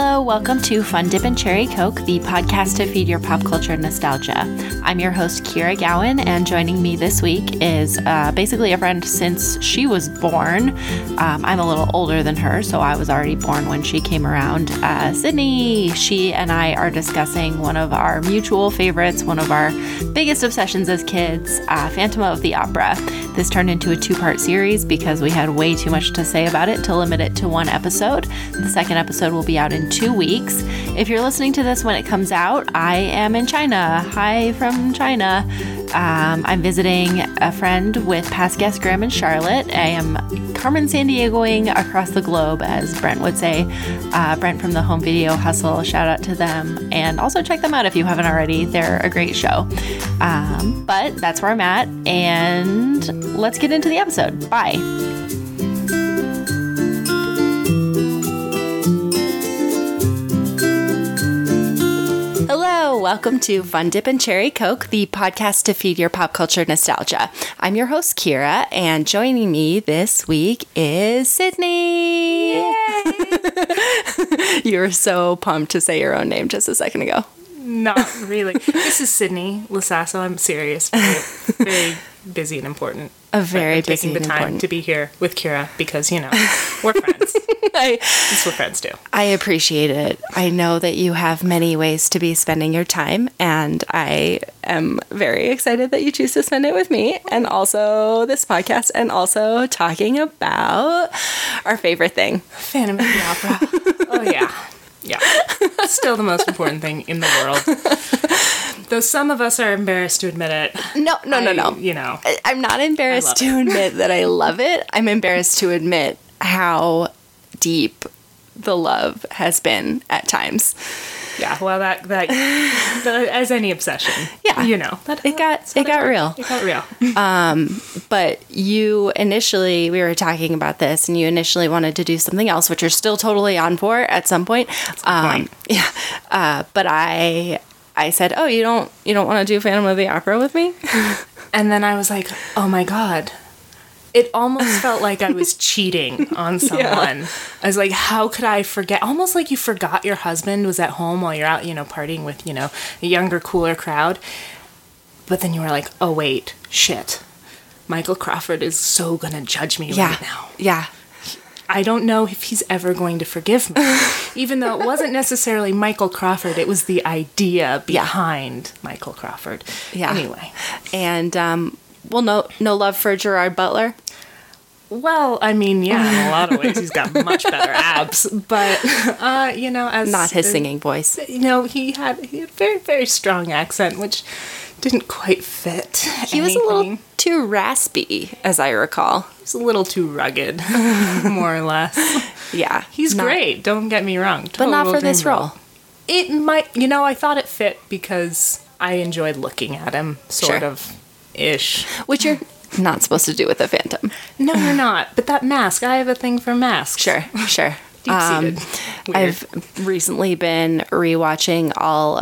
Hello, welcome to Fun Dip and Cherry Coke, the podcast to feed your pop culture nostalgia. I'm your host, Kira Gowan, and joining me this week is basically a friend since she was born. I'm a little older than her, so I was already born when she came around. Sydney, she and I are discussing one of our mutual favorites, one of our biggest obsessions as kids, Phantom of the Opera. This turned into a two-part series because we had way too much to say about it to limit it to one episode. The second episode will be out in 2 weeks. If you're listening to this when it comes out, I am in China. Hi from China. I'm visiting a friend with past guests Graham and Charlotte. I am Carmen Sandiegoing across the globe, as Brent would say. Brent from the Home Video Hustle, shout out to them. And also check them out if you haven't already. They're a great show. But that's where I'm at, and let's get into the episode. Bye. Hello, welcome to Fun Dip and Cherry Coke, the podcast to feed your pop culture nostalgia. I'm your host, Kira, and joining me this week is Sydney. Yay! You were so pumped to say your own name just a second ago. Not really. This is Sydney Lasasso. I'm serious. Very busy and important. Very busy and important. Taking the time to be here with Kira because, you know, we're friends. That's what friends do. I appreciate it. I know that you have many ways to be spending your time, and I am very excited that you choose to spend it with me, and also this podcast, and also talking about our favorite thing. Phantom of the Opera. Oh, yeah. Yeah. Still the most important thing in the world. Though some of us are embarrassed to admit it. No. You know. I'm not embarrassed to admit that I love it. I'm embarrassed to admit how deep the love has been at times. Yeah, well, that as any obsession. Yeah. You know. It got real. It got real. But you initially, we were talking about this, and you initially wanted to do something else, which you're still totally on for at some point. Yeah. But I said, oh, you don't want to do Phantom of the Opera with me? And then I was like, oh my God. It almost felt like I was cheating on someone. Yeah. I was like, how could I forget? Almost like you forgot your husband was at home while you're out, partying with, a younger, cooler crowd. But then you were like, oh, wait, shit. Michael Crawford is so going to judge me right now. Yeah. I don't know if he's ever going to forgive me. Even though it wasn't necessarily Michael Crawford, it was the idea behind Michael Crawford. Yeah. Anyway. And, well, no love for Gerard Butler? Well, I mean, yeah, in a lot of ways he's got much better abs, but, as... Not his singing voice. He had a very, very strong accent, which didn't quite fit He was a little too raspy, as I recall. He's a little too rugged, more or less. Yeah. He's great, don't get me wrong. But not for this role. It might, I thought it fit because I enjoyed looking at him, sort of. Ish. Which you're not supposed to do with a Phantom. No, you're not. But that mask, I have a thing for masks. Sure. Deep-seated. I've recently been rewatching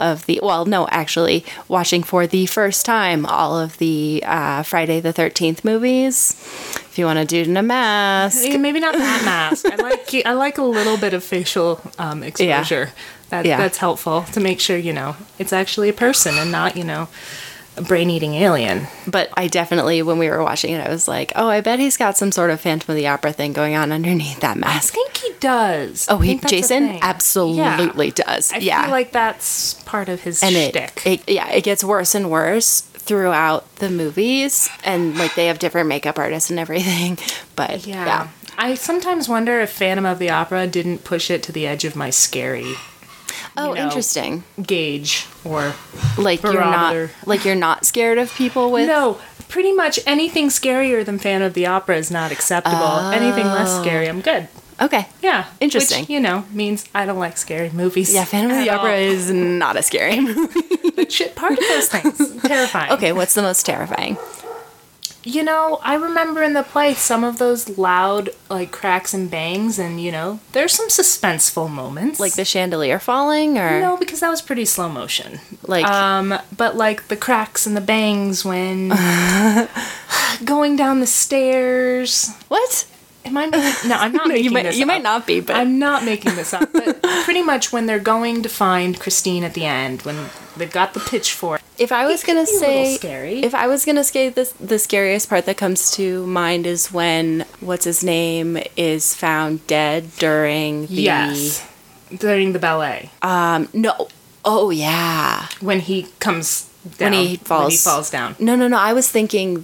watching for the first time all of the Friday the 13th movies. If you want to do it in a mask. Maybe not that mask. I like a little bit of facial exposure. Yeah. That's helpful to make sure, it's actually a person and not, a brain-eating alien. But I definitely, when we were watching it, I was like, oh, I bet he's got some sort of Phantom of the Opera thing going on underneath that mask. I think he does. Oh, Jason absolutely does. I feel like that's part of his shtick. It gets worse and worse throughout the movies, and they have different makeup artists and everything. But yeah. I sometimes wonder if Phantom of the Opera didn't push it to the edge of my scary interesting gauge or you're not scared of people with no, pretty much anything scarier than Phantom of the Opera is not acceptable. Anything less scary, I'm good. Okay. Yeah. Interesting. Which, means I don't like scary movies. Yeah, Phantom of the Opera is not a scary movie. But shit, part of those things. Terrifying. Okay, what's the most terrifying? I remember in the play some of those loud, cracks and bangs, and, there's some suspenseful moments. Like the chandelier falling, or? No, because that was pretty slow motion. But, the cracks and the bangs when going down the stairs. What? Am I making, no, I'm not making this up. You might not be, but I'm not making this up. But pretty much when they're going to find Christine at the end, when they've got the pitchfork. if I was gonna say, scary. if I was gonna say this, the scariest part that comes to mind is when what's his name is found dead during the Yes. During the ballet. no, oh yeah, When he comes down. when he falls down. No, I was thinking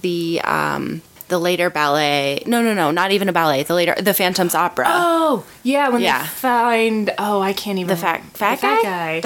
the later ballet. No, not even a ballet. The Phantom's Opera. Oh, yeah, when Yeah. they find, I can't even. The fat guy?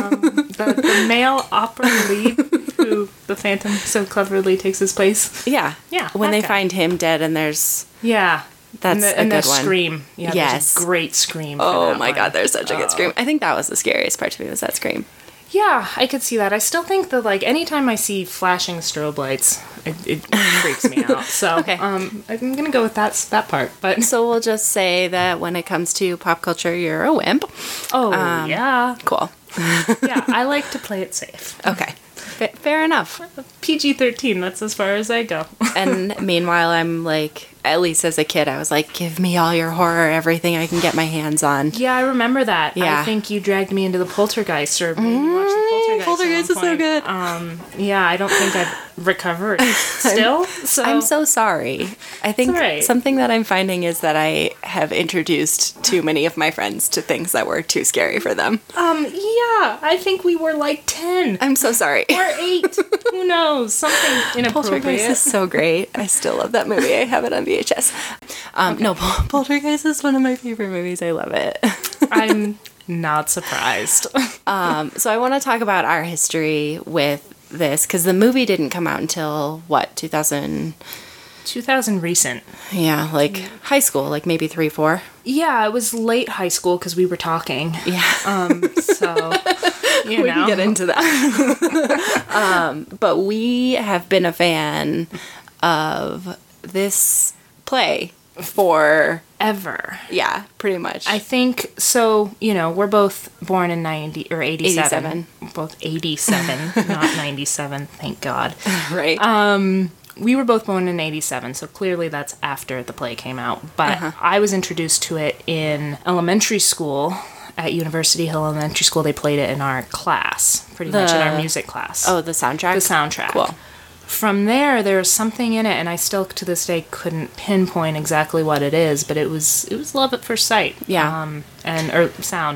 The male opera lead who the Phantom so cleverly takes his place. Yeah, Yeah, When that they guy. find him dead, and there's Yeah. That's and a the good one. scream. Yeah, Yes. there's a great scream. for oh that my one. god, there's such a good scream. I think that was the scariest part to me, was that scream. Yeah, I could see that. I still think that, like, anytime I see flashing strobe lights, it freaks me out. So, Okay. I'm gonna go with that part. But So we'll just say that when it comes to pop culture, you're a wimp. yeah, Cool. yeah, I like to play it safe. Okay. Fair enough. PG-13. That's as far as I go. And meanwhile, I'm like, at least as a kid, I was like, give me all your horror, everything I can get my hands on. Yeah, I remember that. Yeah. I think you dragged me into the Poltergeist, or maybe you watched the Poltergeist. Poltergeist at is one so point. good. Yeah, I don't think I've recovered still. So I'm so sorry. I think It's all right. something that I'm finding is that I have introduced too many of my friends to things that were too scary for them. yeah, I think we were like 10 I'm so sorry. or 8. Who knows? Something Poltergeist inappropriate. is so great. I still love that movie. I have it on VHS. No, Poltergeist is one of my favorite movies. I love it. I'm not surprised. So I want to talk about our history with this, because the movie didn't come out until, what, 2000? 2000 recent. Yeah, like high school, like maybe 3, 4. Yeah, it was late high school because we were talking. Yeah. So, you We know. can get into that. But we have been a fan of this play for, Ever. yeah, pretty much. I think so. You know, we're both born in 90 or 87. 87. Both 87, not 97. Thank God. right. We were both born in 87, so clearly that's after the play came out. But I was introduced to it in elementary school. At University Hill Elementary School, they played it in our class, pretty much in our music class. Oh, the soundtrack? The soundtrack. Cool. From there was something in it, and I still to this day couldn't pinpoint exactly what it is, but it was love at first sight. Yeah. Or sound,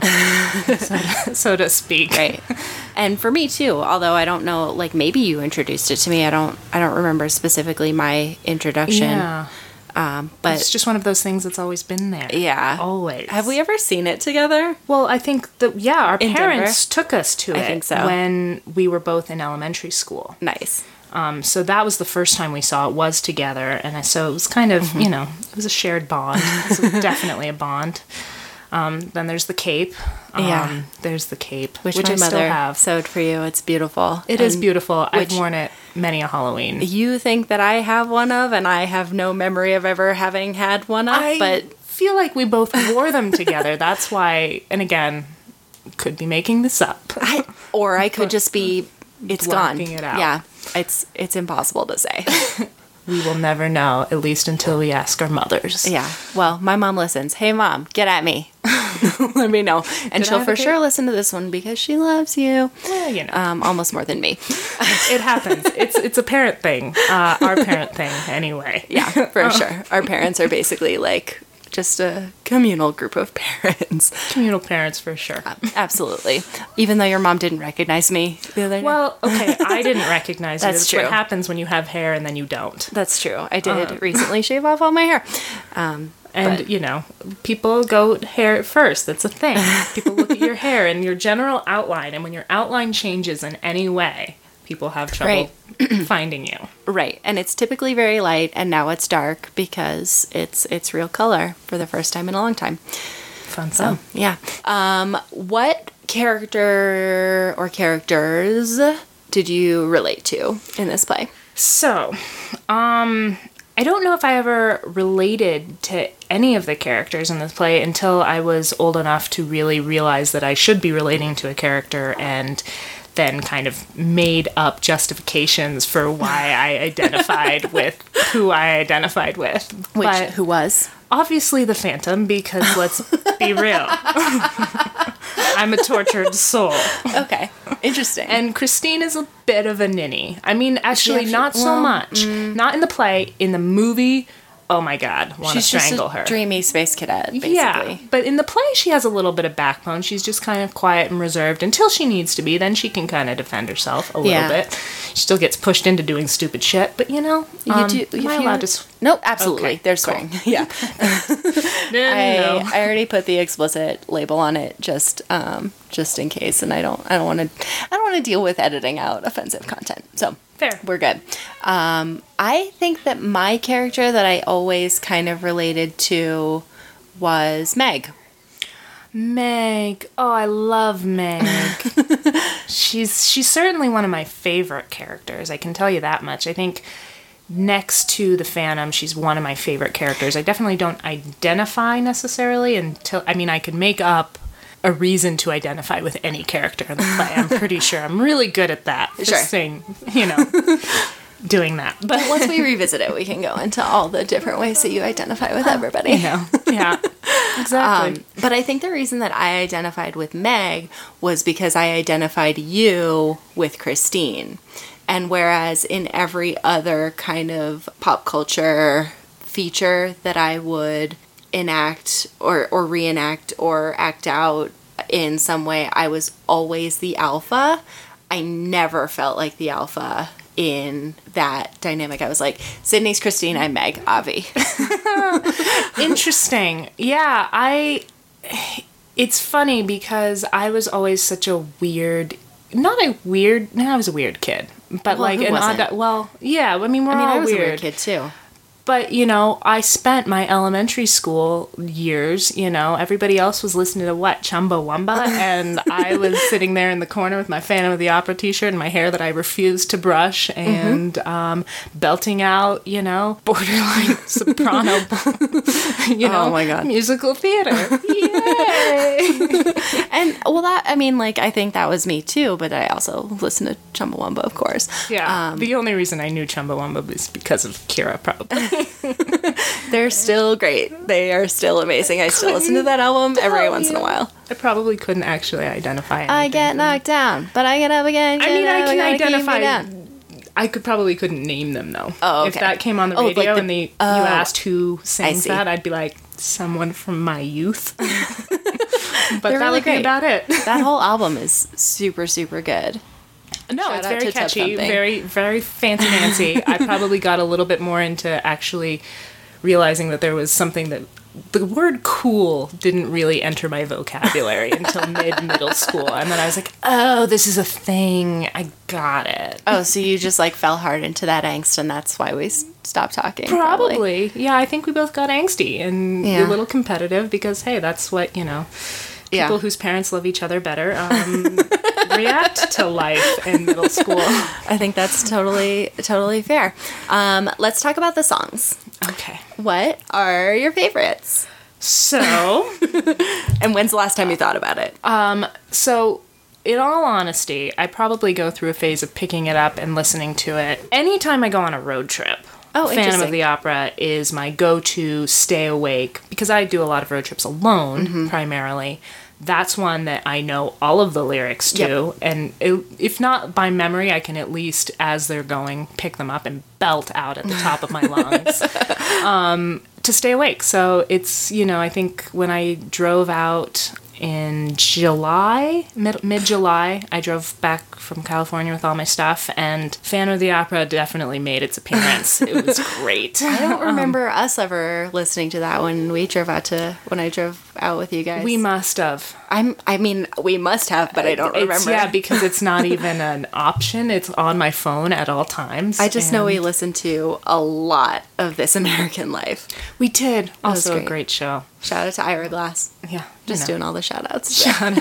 so to speak. Right. And for me too, although I don't know, like maybe you introduced it to me. I don't remember specifically my introduction. Yeah. But It's just one of those things that's always been there. yeah. Always. Have we ever seen it together? Well, I think that, our In parents took us to it I think so. when we were both in elementary school. Nice. So that was the first time we saw it was together. And so it was kind of, it was a shared bond. It was definitely a bond. Then there's the cape. Yeah. There's the cape, Which I my still mother have. sewed for you. It's beautiful. It is And beautiful. I've which- worn it many a Halloween. You think that I have one of, and I have no memory of ever having had one of, I but feel like we both wore them together. That's why, and again, could be making this up. I could just be, it's gone. Blocking it out. Yeah. It's impossible to say. We will never know, at least until we ask our mothers. Yeah. Well, my mom listens. Hey, Mom, get at me. Let me know. And Did I she'll have for a sure kid? listen to this one because she loves you. Well, Almost more than me. it happens. It's a parent thing. Our parent thing, anyway. Yeah, for sure. Our parents are basically like just a communal group of parents. Communal parents for sure. Absolutely. Even though your mom didn't recognize me the other day. Well, okay, I didn't recognize you. That's That's true. what happens when you have hair and then you don't. That's true. I did recently shave off all my hair. And, But- people go hair first. That's a thing. People look at your hair and your general outline, and when your outline changes in any way, people have trouble finding you. Right. And it's typically very light, and now it's dark because it's real color for the first time in a long time. Fun So, stuff. yeah. What character or characters did you relate to in this play? So, I don't know if I ever related to any of the characters in this play until I was old enough to really realize that I should be relating to a character, and then kind of made up justifications for why I identified with who I identified with. Who was? Obviously the Phantom, because let's be real. I'm a tortured soul. Okay. Interesting. And Christine is a bit of a ninny. I mean, actually, not so much. Not in the play. In the movie, oh my God, want to strangle her. Dreamy space cadet, basically. Yeah, but in the play, she has a little bit of backbone. She's just kind of quiet and reserved until she needs to be. Then she can kind of defend herself a little bit. She still gets pushed into doing stupid shit, but you know, am I allowed to... Nope, absolutely. Okay, They're swearing. Cool. Yeah. I already put the explicit label on it just in case, and I don't want to deal with editing out offensive content. So fair. We're good. I think that my character that I always kind of related to was Meg. Meg. Oh, I love Meg. She's certainly one of my favorite characters. I can tell you that much. I think next to the Phantom, she's one of my favorite characters. I definitely don't identify necessarily I could make up a reason to identify with any character in the play. I'm pretty sure I'm really good at that. Sure. Just saying, doing that. But once we revisit it, we can go into all the different ways that you identify with everybody. Yeah, exactly. But I think the reason that I identified with Meg was because I identified you with Christine. And whereas in every other kind of pop culture feature that I would enact or reenact or act out in some way, I was always the alpha. I never felt like the alpha in that dynamic. I was like, Sydney's Christine, I'm Meg, Avi. Interesting. Yeah, it's funny because I was always such a weird... I was a weird kid. But well, like an odd... Well, yeah, I mean, I all was weird. a weird kid too. But, I spent my elementary school years, everybody else was listening to what? Chumbawamba? And I was sitting there in the corner with my Phantom of the Opera t-shirt and my hair that I refused to brush and belting out, borderline soprano, oh my God. musical theater. Yay! And, well, I think that was me too, but I also listened to Chumbawamba, of course. Yeah. The only reason I knew Chumbawamba was because of Kira, probably. They're still great. They are still amazing. I still listen to that album every once in a while. I probably couldn't actually identify I get knocked down, but I get up again. I can identify. I couldn't name them though. Oh, okay. If that came on the radio and you asked who sings that, I'd be like, someone from my youth. But that would be about it. That whole album is super, super good. No, it's very catchy, very, very fancy. I probably got a little bit more into actually realizing that there was something that the word cool didn't really enter my vocabulary until middle school. And then I was like, oh, this is a thing. I got it. Oh, so you just fell hard into that angst and that's why we stopped talking. Probably. Yeah, I think we both got angsty and a little competitive because, hey, that's what, people whose parents love each other better react to life in middle school. I think that's totally fair. Let's talk about the songs. Okay. What are your favorites? So, and when's the last time you thought about it? So, in all honesty, I probably go through a phase of picking it up and listening to it anytime I go on a road trip. Oh, Phantom of the Opera is my go-to stay awake because I do a lot of road trips alone, primarily. That's one that I know all of the lyrics to, and if not by memory, I can at least, as they're going, pick them up and belt out at the top of my lungs to stay awake. So it's, I think when I drove out in July, mid-July, I drove back from California with all my stuff, and Phantom of the Opera definitely made its appearance. It was great. I don't remember us ever listening to that when I drove out with you guys. We must have. We must have, but I don't remember. Yeah, because it's not even an option. It's on my phone at all times. I just know we listened to a lot of This American Life. We did. Also a great show. Shout out to Ira Glass. Yeah. Just doing all the shout outs.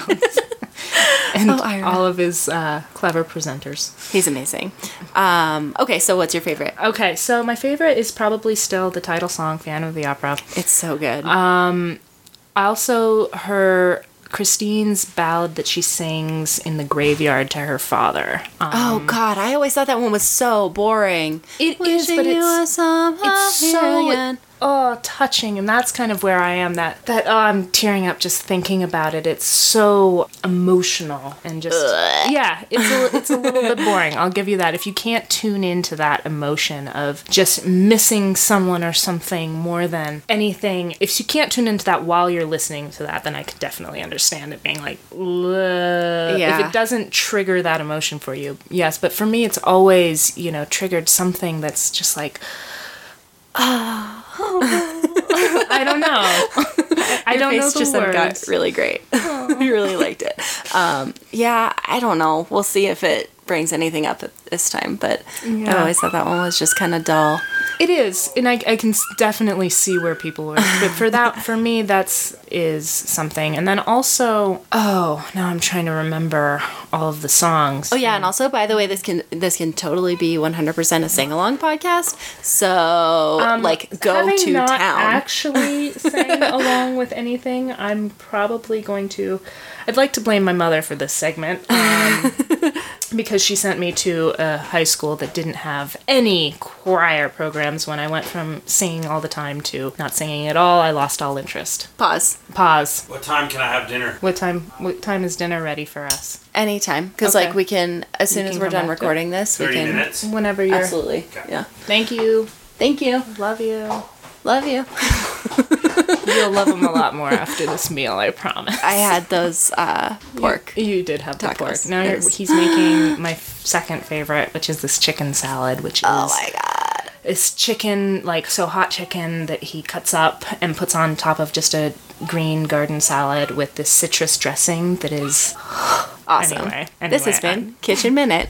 And all of his clever presenters. He's amazing. Okay, so what's your favorite? Okay, so my favorite is probably still the title song, Phantom of the Opera. It's so good. Also, her Christine's ballad that she sings in the graveyard to her father. Oh God, I always thought that one was so boring. It is, but it's so touching, and that's kind of where I am. I'm tearing up just thinking about it. It's so emotional and just it's a little bit boring. I'll give you that. If you can't tune into that emotion of just missing someone or something more than anything, if you can't tune into that while you're listening to that, then I could definitely understand it being like, if it doesn't trigger that emotion for you, yes. But for me, it's always triggered something that's just like. I don't know. I don't know the words. Got really great. I really liked it. I don't know. We'll see if it brings anything up at this time, but I always thought that one was just kind of dull. It is, and I can definitely see where people were. But for me, is something. And then also, now I'm trying to remember all of the songs. Oh yeah, and also, by the way, this can totally be 100% a sing-along podcast. So, go to not town. Actually sang along with anything, I'm probably going to. I'd like to blame my mother for this segment. Because she sent me to a high school that didn't have any choir programs. When I went from singing all the time to not singing at all, I lost all interest. Pause. What time can I have dinner? What time is dinner ready for us? Anytime. Because, we can, as soon as we're done recording this, 30 minutes? Whenever you're... Absolutely. Okay. Yeah. Thank you. Thank you. Love you. Love you. You'll love them a lot more after this meal, I promise. I had those pork. You did have the tacos. Pork. Now he's making my second favorite, which is this chicken salad, which is... Oh my God. It's chicken, hot chicken that he cuts up and puts on top of just a green garden salad with this citrus dressing that is... Awesome. Anyway, this has been Kitchen Minute.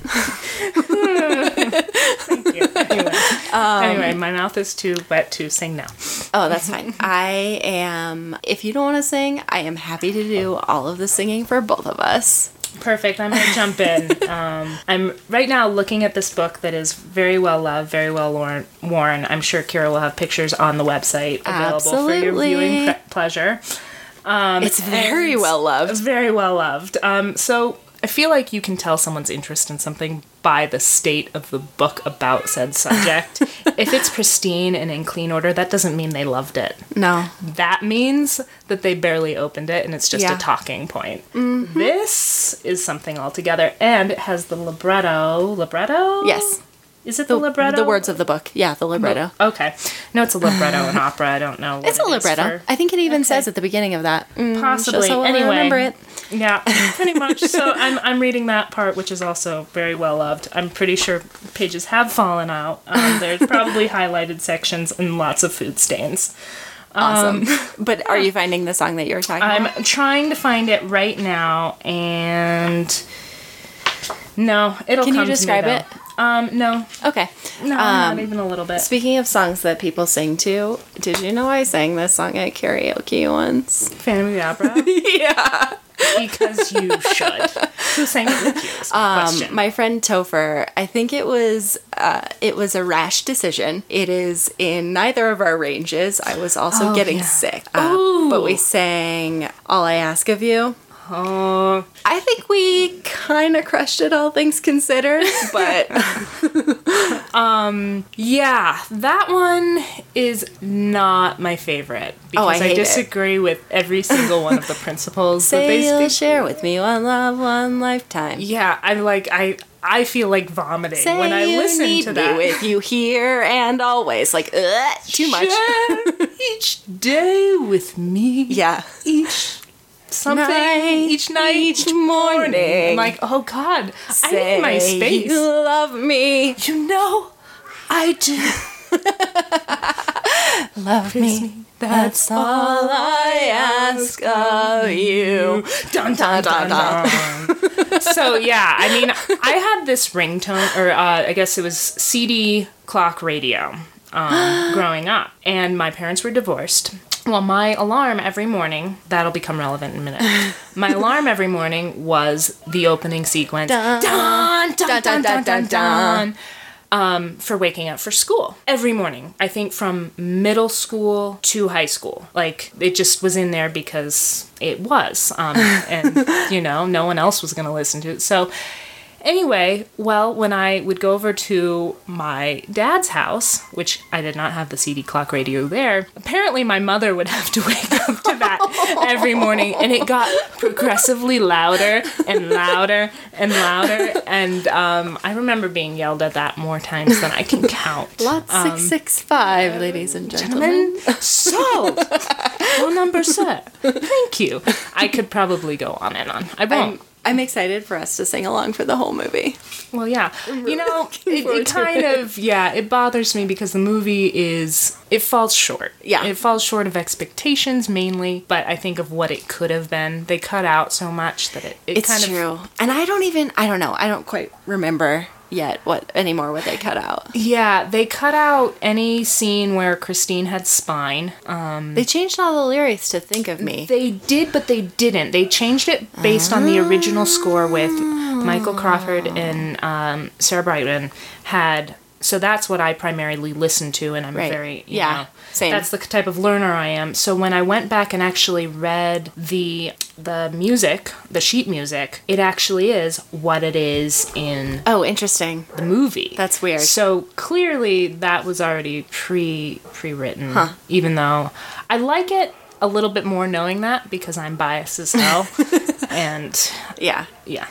Thank you. Anyway, my mouth is too wet to sing now. Oh, that's fine. I am, if you don't want to sing, I am happy to do all of the singing for both of us. Perfect. I'm going to jump in. I'm right now looking at this book that is very well loved, very well worn. I'm sure Kira will have pictures on the website available for your viewing pleasure. It's very well loved. Very well loved. So I feel like you can tell someone's interest in something by the state of the book about said subject. If it's pristine and in clean order, that doesn't mean they loved it. No. That means that they barely opened it and it's just a talking point. Mm-hmm. This is something altogether, and it has the libretto? Yes. Is it the libretto? The words of the book. Yeah, the libretto. Okay. No, it's a libretto in opera. I don't know what it's a libretto. I think it even says at the beginning of that. Possibly. So anyway. I remember it. Yeah, pretty much. So I'm reading that part, which is also very well loved. I'm pretty sure pages have fallen out. There's probably highlighted sections and lots of food stains. Awesome. But are you finding the song that you're talking about? I'm trying to find it right now, and no, it'll come to me. Can you describe it? No. Okay. No, not even a little bit. Speaking of songs that people sing to, did you know I sang this song at karaoke once? Phantom of the Opera? Yeah. Because you should. Who sang it with you? Is my question. My friend Topher. I think it was a rash decision. It is in neither of our ranges. I was also getting sick. But we sang All I Ask of You. Oh. I think we kind of crushed it, all things considered, but... Yeah, that one is not my favorite. Because I disagree with every single one of the principles that they you'll share with me one love, one lifetime. Yeah, I feel like vomiting when I listen to that. Me with you here and always. Too much. Each day with me. Yeah. Each night, each morning. I'm like, oh God, I need my space. You love me. You know, I do. Love me. That's all I ask of you. Dun, dun, dun, dun. So, yeah, I mean, I had this ringtone, or I guess it was CD clock radio growing up. And my parents were divorced. Well, my alarm every morning, that'll become relevant in a minute. My alarm every morning was the opening sequence. Dun, dun, dun, dun, dun, dun, dun. for waking up for school every morning. I think from middle school to high school. Like, it just was in there because it was. And, no one else was going to listen to it. So anyway, well, when I would go over to my dad's house, which I did not have the CD clock radio there, apparently my mother would have to wake up to that every morning, and it got progressively louder and louder and louder, and I remember being yelled at that more times than I can count. Lot 665, ladies and gentlemen. So, phone number, sir. Thank you. I could probably go on and on. I won't. I'm excited for us to sing along for the whole movie. Well, yeah. It kind of, it bothers me because the movie it falls short. Yeah. It falls short of expectations mainly, but I think of what it could have been. They cut out so much that it's kind true. And I don't know. I don't quite remember yet what they cut out. Yeah, they cut out any scene where Christine had spine. They changed all the lyrics to Think of Me. They did, but they didn't. They changed it based on the original score with Michael Crawford and Sarah Brightman had. So that's what I primarily listen to, and I'm very, same. That's the type of learner I am. So when I went back and actually read the music, the sheet music, it actually is what it is in interesting. the movie. That's weird. So clearly that was already pre-written, even though I like it a little bit more knowing that because I'm biased as hell. And yeah.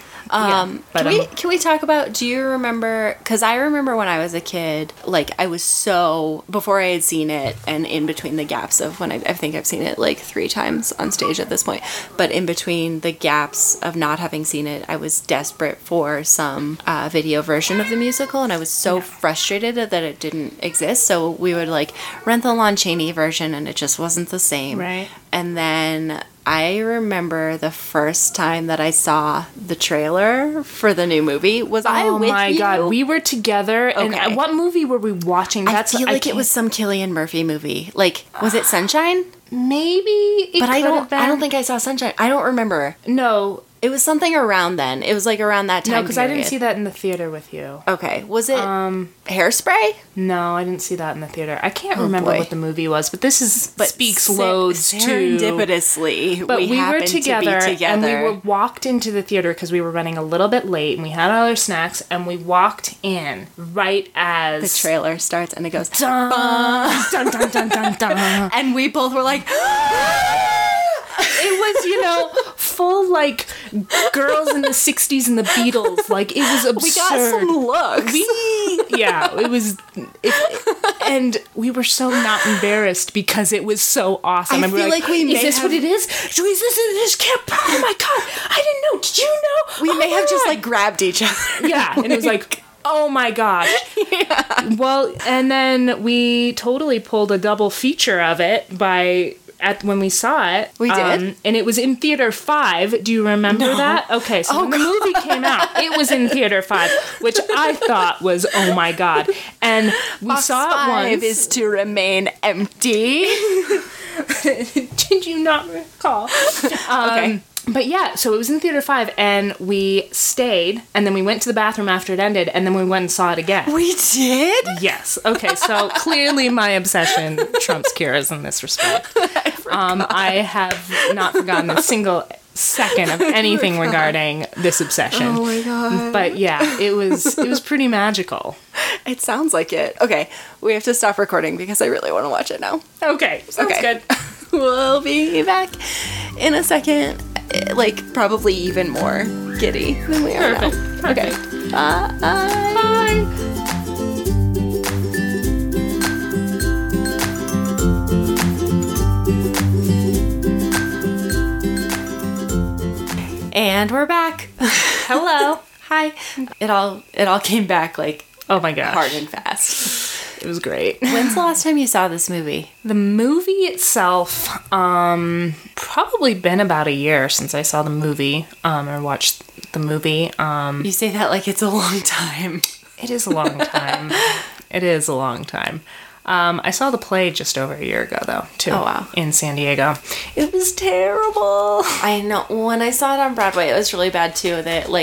Can we talk about, do you remember, because I remember when I was a kid, like, I was so, before I had seen it, and in between the gaps of when I think I've seen it like 3 times on stage at this point, but in between the gaps of not having seen it, I was desperate for some video version of the musical, and I was so frustrated that it didn't exist, so we would like rent the Lon Chaney version, and it just wasn't the same. Right. And then I remember the first time that I saw the trailer for the new movie. Was I with you? Oh my God. We were together. Okay. And what movie were we watching? I feel like it was some Cillian Murphy movie. Like, was it Sunshine? Maybe. But I don't think I saw Sunshine. I don't remember. No. It was something around then. It was like around that time. No, because I didn't see that in the theater with you. Okay. Was it Hairspray? No, I didn't see that in the theater. I can't remember what the movie was, but this speaks loads to... Serendipitously, but we were together, and we walked into the theater because we were running a little bit late, and we had all our snacks, and we walked in right as... the trailer starts, and it goes... Dun, dun, dun, dun, dun, dun. And we both were like... It was, full, like, girls in the 60s and the Beatles. Like, it was absurd. We got some looks. It was... and we were so not embarrassed because it was so awesome. I feel like we may Is this have... what it is? Is this camp? Oh, my God. I didn't know. Did you know? We may have just, like, grabbed each other. Yeah, and it was like... Oh my gosh. Yeah. Well, and then we totally pulled a double feature of it when we saw it. We did? And it was in Theater 5. Do you remember that? Okay, so when the movie came out, it was in Theater 5, which I thought was, oh my God. And we saw it once. 5 is to remain empty. Did you not recall? Okay. But yeah, so it was in Theater 5, and we stayed, and then we went to the bathroom after it ended, and then we went and saw it again. We did? Yes. Okay, so clearly my obsession trumps Kira's in this respect. I have not forgotten a single second of anything regarding this obsession. Oh my God. But yeah, it was pretty magical. It sounds like it. Okay, we have to stop recording because I really want to watch it now. Okay, sounds good. We'll be back in a second. Like, probably even more giddy than we are now. Okay. Bye. Bye. And we're back. Hello. Hi. It all came back like, oh my gosh, hard and fast. It was great. When's the last time you saw this movie? The movie itself, probably been about a year since I saw the movie, or watched the movie. You say that like it's a long time. It is a long time. It is a long time. I saw the play just over a year ago, though, too. Oh, wow. In San Diego. It was terrible. I know. When I saw it on Broadway, it was really bad, too. That, like,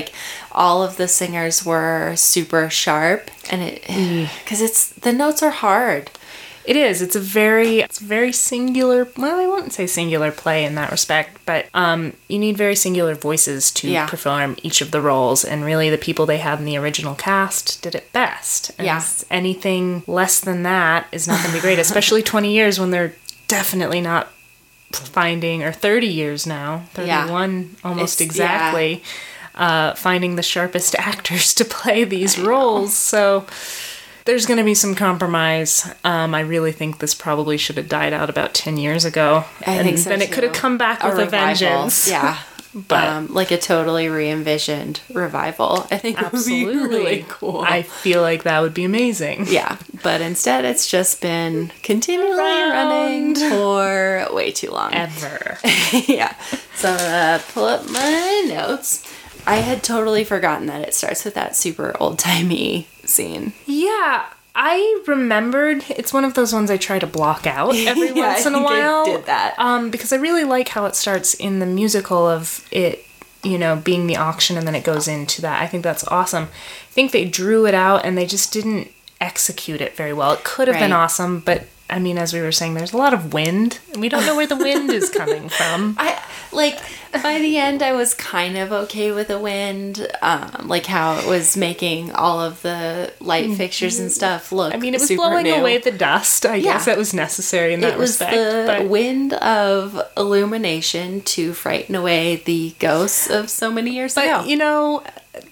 all of the singers were super sharp, and because the notes are hard. It is. It's a very singular. Well, I wouldn't say singular play in that respect, but you need very singular voices to perform each of the roles, and really the people they had in the original cast did it best. And anything less than that is not going to be great, especially 20 years when they're definitely not finding, or 30 years now, 31 almost exactly, finding the sharpest actors to play these roles. So there's going to be some compromise. I really think this probably should have died out about 10 years ago. I think so, then it could have come back with a vengeance. Yeah. But like a totally re-envisioned revival. I think absolutely would be really cool. I feel like that would be amazing. Yeah. But instead it's just been continually running for way too long. Ever. Yeah. So pull up my notes. I had totally forgotten that it starts with that super old-timey scene. Yeah, I remembered. It's one of those ones I try to block out every once in a while. I did that. Because I really like how it starts in the musical of it, being the auction, and then it goes into that. I think that's awesome. I think they drew it out and they just didn't execute it very well. It could have been awesome, but I mean, as we were saying, there's a lot of wind, and we don't know where the wind is coming from. By the end, I was kind of okay with the wind, like how it was making all of the light fixtures and stuff look. I mean, it was super blowing new. away the dust. I guess that was necessary in that respect. It was the wind of illumination to frighten away the ghosts of so many years ago.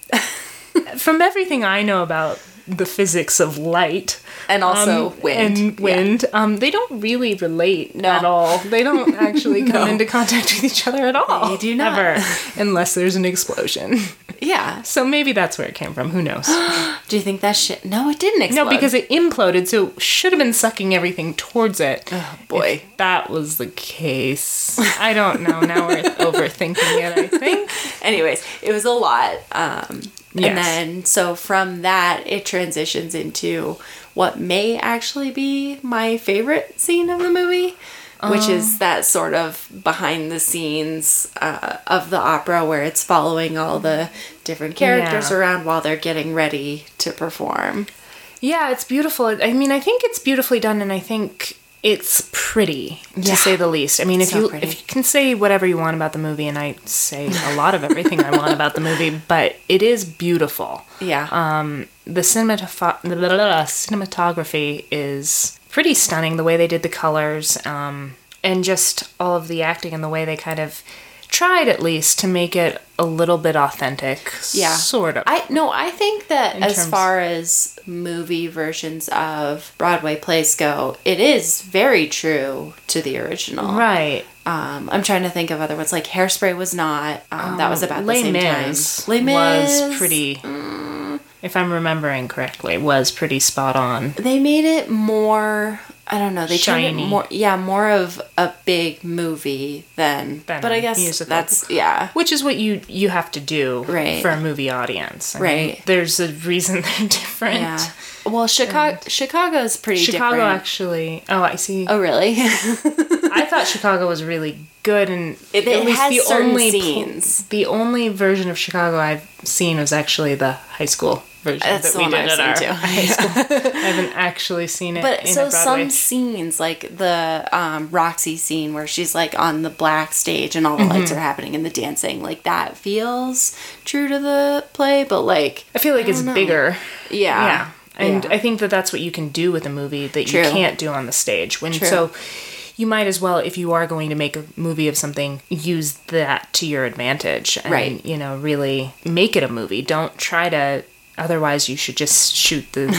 From everything I know about the physics of light and also wind, they don't really relate at all. They don't actually come into contact with each other at all. They do not. Ever, unless there's an explosion. Yeah. So maybe that's where it came from. Who knows? Do you think that shit? No, it didn't explode. No, because it imploded, so it should have been sucking everything towards it. Oh, boy. If that was the case. I don't know. Now we're overthinking it, I think. Anyways, it was a lot. And then, so from that, it transitions into what may actually be my favorite scene of the movie, which is that sort of behind the scenes of the opera where it's following all the different characters around while they're getting ready to perform. Yeah, it's beautiful. I mean, I think it's beautifully done, and I think it's pretty, to say the least. I mean, if you can say whatever you want about the movie, and I say a lot of everything I want about the movie, but it is beautiful. Yeah. The cinematography is pretty stunning, the way they did the colors, and just all of the acting and the way they kind of tried, at least, to make it a little bit authentic. Yeah. Sort of. I think that as far as movie versions of Broadway plays go, it is very true to the original. Right. I'm trying to think of other ones. Like Hairspray was not. That was about the same time. Les Mis was pretty, if I'm remembering correctly, was pretty spot on. They made it more, I don't know, they shiny. turned it more of a big movie than but I guess musical. That's, Which is what you have to do for a movie audience. I mean, there's a reason they're different. Yeah. Well, Chicago's pretty different. Chicago, actually. Oh, I see. Oh, really? I thought Chicago was really good, and it has the certain scenes. The only version of Chicago I've seen was actually the high school version that we did at our high school. I haven't actually seen it. But in so a Broadway. some scenes, like the Roxy scene where she's like on the black stage and all the lights are happening and the dancing, like that feels true to the play. But like, I feel like it's bigger. Yeah. And I think that that's what you can do with a movie that you can't do on the stage. So you might as well, if you are going to make a movie of something, use that to your advantage. And, really make it a movie. Don't try to... Otherwise, you should just shoot the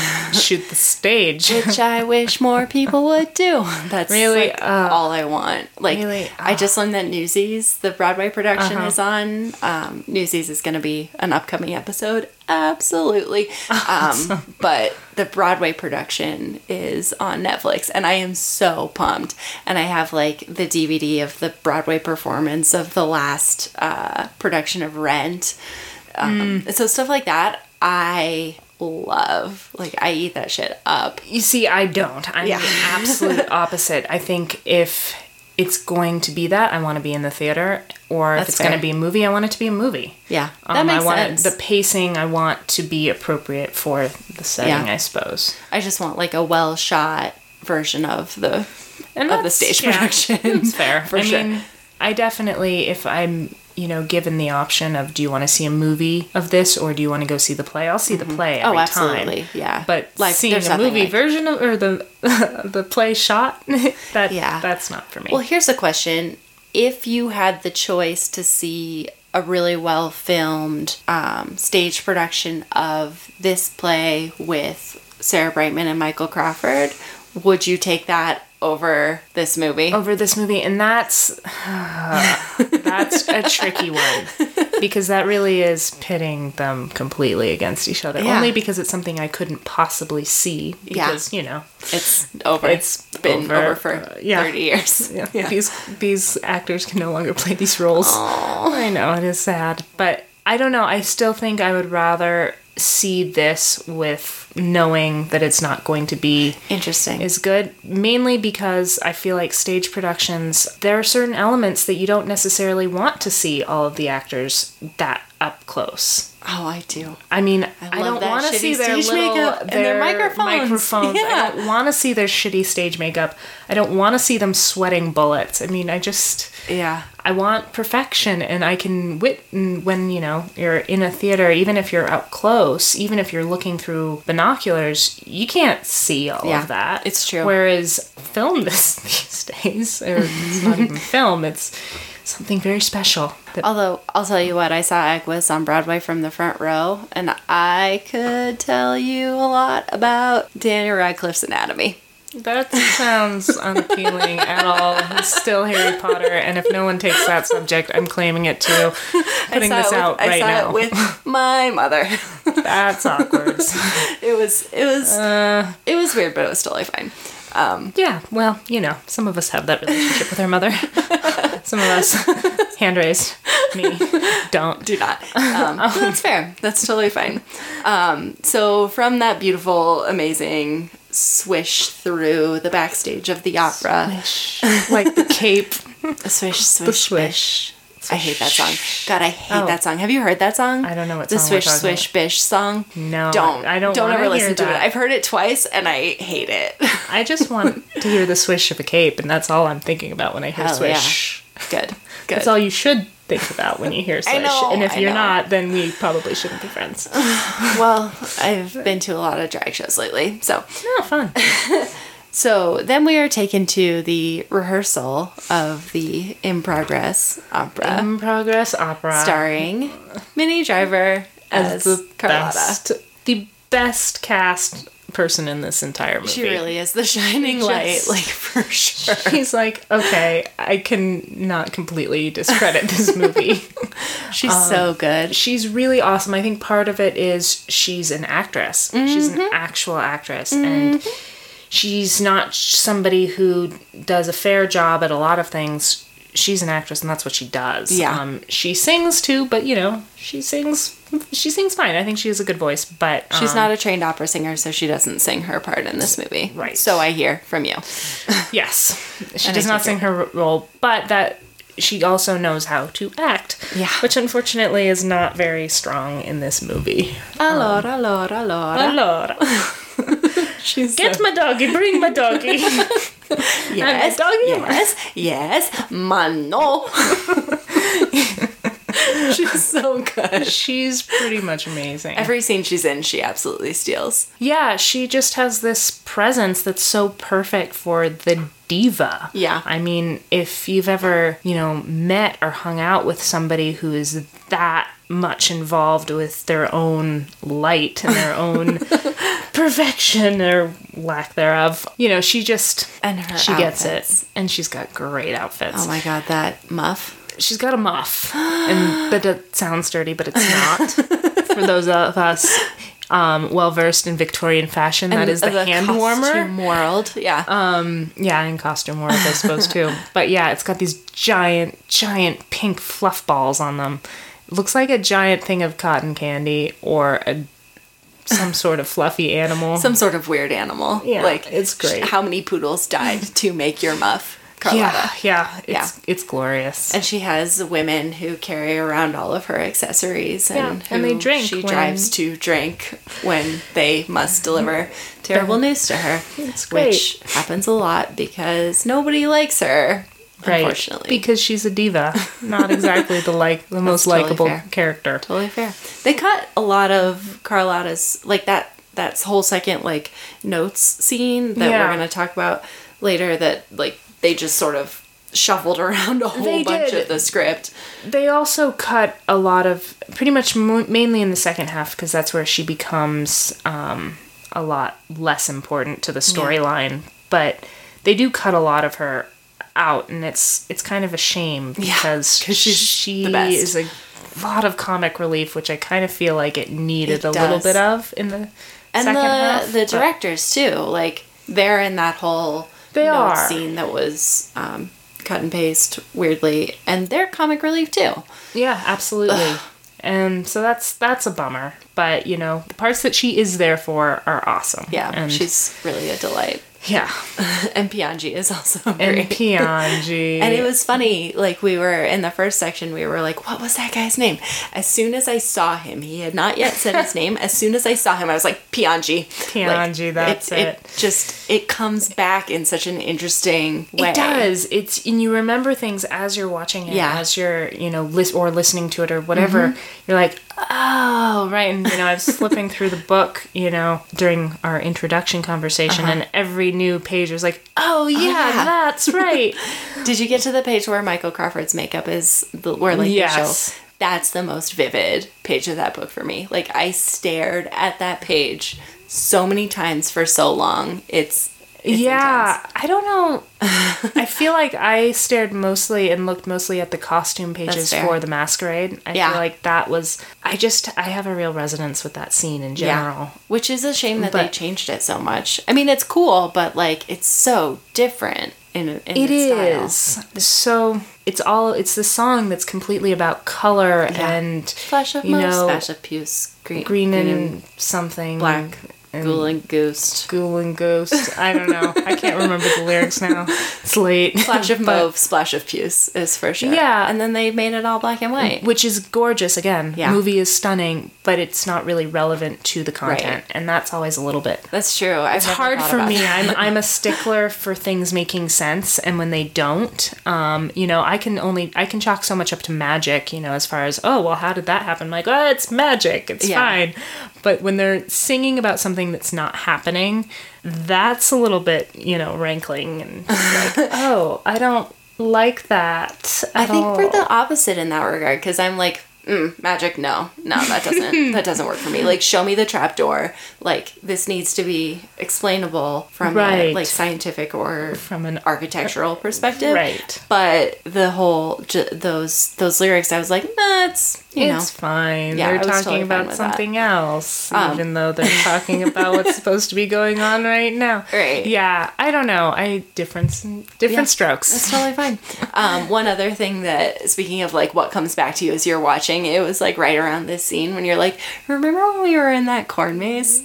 stage. Which I wish more people would do. That's really all I want. Like, really, I just learned that Newsies, the Broadway production, is on. Newsies is going to be an upcoming episode. Absolutely. Awesome. But the Broadway production is on Netflix, and I am so pumped. And I have like the DVD of the Broadway performance of the last production of Rent. So stuff like that. I love. Like, I eat that shit up. You see, I don't. I'm the absolute opposite. I think if it's going to be that, I want to be in the theater or That's if it's going to fair. be a movie, I want it to be a movie. Yeah, that makes I want sense. the pacing I want to be appropriate for the setting, Yeah. I suppose. I just want like a well shot version of the And stage production. That's fair. For sure. mean, I definitely, if I'm, given the option of, do you want to see a movie of this or do you want to go see the play? I'll see the play every time. absolutely. Yeah. But Like, seeing there's a nothing movie like- version of, or the the play shot, Yeah. that's not for me. Well, here's a question. If you had the choice to see a really well filmed stage production of this play with Sarah Brightman and Michael Crawford, would you take that over this movie? Over this movie, and that's a tricky one because that really is pitting them completely against each other. Yeah. Only because it's something I couldn't possibly see because It's over. It's been over, over for 30 years. Yeah. These actors can no longer play these roles. I know, it is sad, but I don't know. I still think I would rather see this with knowing that it's not going to be Interesting. is good, mainly because I feel like stage productions, there are certain elements that you don't necessarily want to see all of the actors that up close. Oh, I do. I mean, I I love don't that want to shitty see their stage little makeup and their microphones. Yeah. I don't want to see their shitty stage makeup. I don't want to see them sweating bullets. I mean, Yeah. I want perfection, and I can when you're in a theater, even if you're up close, even if you're looking through binoculars, you can't see all Yeah, of that. it's true. Whereas film these days, or it's not even film, it's something very special. Although, I'll tell you what, I saw Equus on Broadway from the front row, and I could tell you a lot about Daniel Radcliffe's anatomy. That sounds unappealing at all. It's still Harry Potter, and if no one takes that subject, I'm claiming it too. Putting this out right now. I saw it with my mother. That's awkward. It was weird, but it was totally fine. Yeah, well, some of us have that relationship with our mother. Some of us, hand raised, me, don't. Do not. That's fair. That's totally fine. So from that beautiful, amazing swish through the backstage of the opera. Like the cape. Swish, swish, The swish. I hate that song. God, I hate Oh. that song. Have you heard that song? I don't know what the song we're swish, talking swish, bish song. No, Don't. I don't Don't wanna ever listen hear to it. that. I've heard it twice and I hate it. I just want to hear the swish of a cape, and that's all I'm thinking about when I hear Hell swish. Good. Good. That's all you should think about when you hear swish. know, and if I you're know. not, then we probably shouldn't be friends. Well, I've been to a lot of drag shows lately, so. Oh, fun. So then we are taken to the rehearsal of the In Progress opera, In Progress opera. starring Minnie Driver as the Carlotta. best cast person in this entire movie. She really is the shining light, Just- like for sure. She's like, okay, I can not completely discredit this movie. She's so good. She's really awesome. I think part of it is she's an actress. She's an actual actress. And she's not somebody who does a fair job at a lot of things. She's an actress, and that's what she does. Yeah. She sings too, but she sings fine. I think she has a good voice, but She's not a trained opera singer, so she doesn't sing her part in this movie. Right. So I hear from you. Yes, she And does I not take sing her role, but that she also knows how to act. Yeah. Which unfortunately is not very strong in this movie. Allora. Allora, She's get my doggy, bring my doggy. yes, doggy. yes, mano. She's so good. She's pretty much amazing. Every scene she's in, she absolutely steals. Yeah, she just has this presence that's so perfect for the diva. Yeah. I mean, if you've ever, met or hung out with somebody who is that much involved with their own light and their own perfection or lack thereof, she just, And her she gets outfits. it. And she's got great outfits. Oh my god, that muff. She's got a muff, but it sounds dirty, but it's not. For those of us well versed in Victorian fashion, that is the hand warmer. Costume world. Yeah. Yeah, and costume world, I suppose too. But yeah, it's got these giant pink fluff balls on them. It looks like a giant thing of cotton candy or some sort of fluffy animal. Some sort of weird animal. Yeah, Like, it's great. How many poodles died to make your muff? Carlotta. It's glorious. And she has women who carry around all of her accessories, and and they drink she when- drives to drink when they must deliver terrible news to her. It's great. Which happens a lot because nobody likes her, unfortunately. Because she's a diva, not exactly the most totally likable fair. character. Totally fair. They cut a lot of Carlotta's, like that whole second, like, notes scene that we're going to talk about later, that, like, they just sort of shuffled around a whole bunch of the script. They also cut a lot of, pretty much mainly in the second half, because that's where she becomes a lot less important to the storyline. But they do cut a lot of her out, and it's kind of a shame, because she the best. is a lot of comic relief, which I kind of feel like it needed a little does. bit of in the And second half. the directors, too. Like, they're in that whole note scene that was cut and paste weirdly, and they're comic relief, too. Yeah, absolutely. And so that's a bummer. But, you know, the parts that she is there for are awesome. Yeah, and she's really a delight. Yeah. And Piangi is also And great. Piangi. And it was funny, like, we were in the first section, we were like, what was that guy's name? As soon as I saw him, he had not yet said his name. As soon as I saw him, I was like, Piangi. Piangi, that's it. It comes back in such an interesting way. It does. And you remember things as you're watching it, as you're, you know, or listening to it or whatever. You're like, oh, right. And, you know, I was flipping through the book, you know, during our introduction conversation, and every new page was like, oh, yeah, that's right. Did you get to the page where Michael Crawford's makeup is, where, like, Yes. the show? That's the most vivid page of that book for me. Like, I stared at that page so many times for so long. It's intense. I don't know. I feel like I stared mostly and looked mostly at the costume pages for The Masquerade. I feel like that was, I have a real resonance with that scene in general. Yeah. Which is a shame that they changed it so much. I mean, it's cool, but, like, it's so different in its style. So it's the song that's completely about color and Flash of mauve, splash of puce, green and something, black, ghoul and ghost. Ghoul and ghost. I don't know. I can't remember the lyrics now. It's late. Flash of mauve, splash of puce is for sure. Yeah. And then they made it all black and white. Which is gorgeous, again. Yeah. Movie is stunning, but it's not really relevant to the content. Right. And that's always a little bit. That's true. It's hard for me. I'm a stickler for things making sense, and when they don't, you know, I can chalk so much up to magic, you know, as far as, oh, well, how did that happen? I'm like, oh, it's magic. It's fine. But when they're singing about something that's not happening, that's a little bit, you know, rankling, and like, oh, I don't like that at I think all. we're the opposite in that regard, because I'm like, magic, no, that doesn't work for me. Like, show me the trapdoor. Like, this needs to be explainable from a, like, scientific or from an architectural perspective. Right. But the whole those lyrics, I was like, nah, it's fine. Yeah, they're I was talking totally fine about with something else, even though they're talking about what's supposed to be going on right now. Right. Yeah, I don't know. Different strokes. That's totally fine. One other thing that, speaking of, like, what comes back to you as you're watching, it was, like, right around this scene when you're like, remember when we were in that corn maze?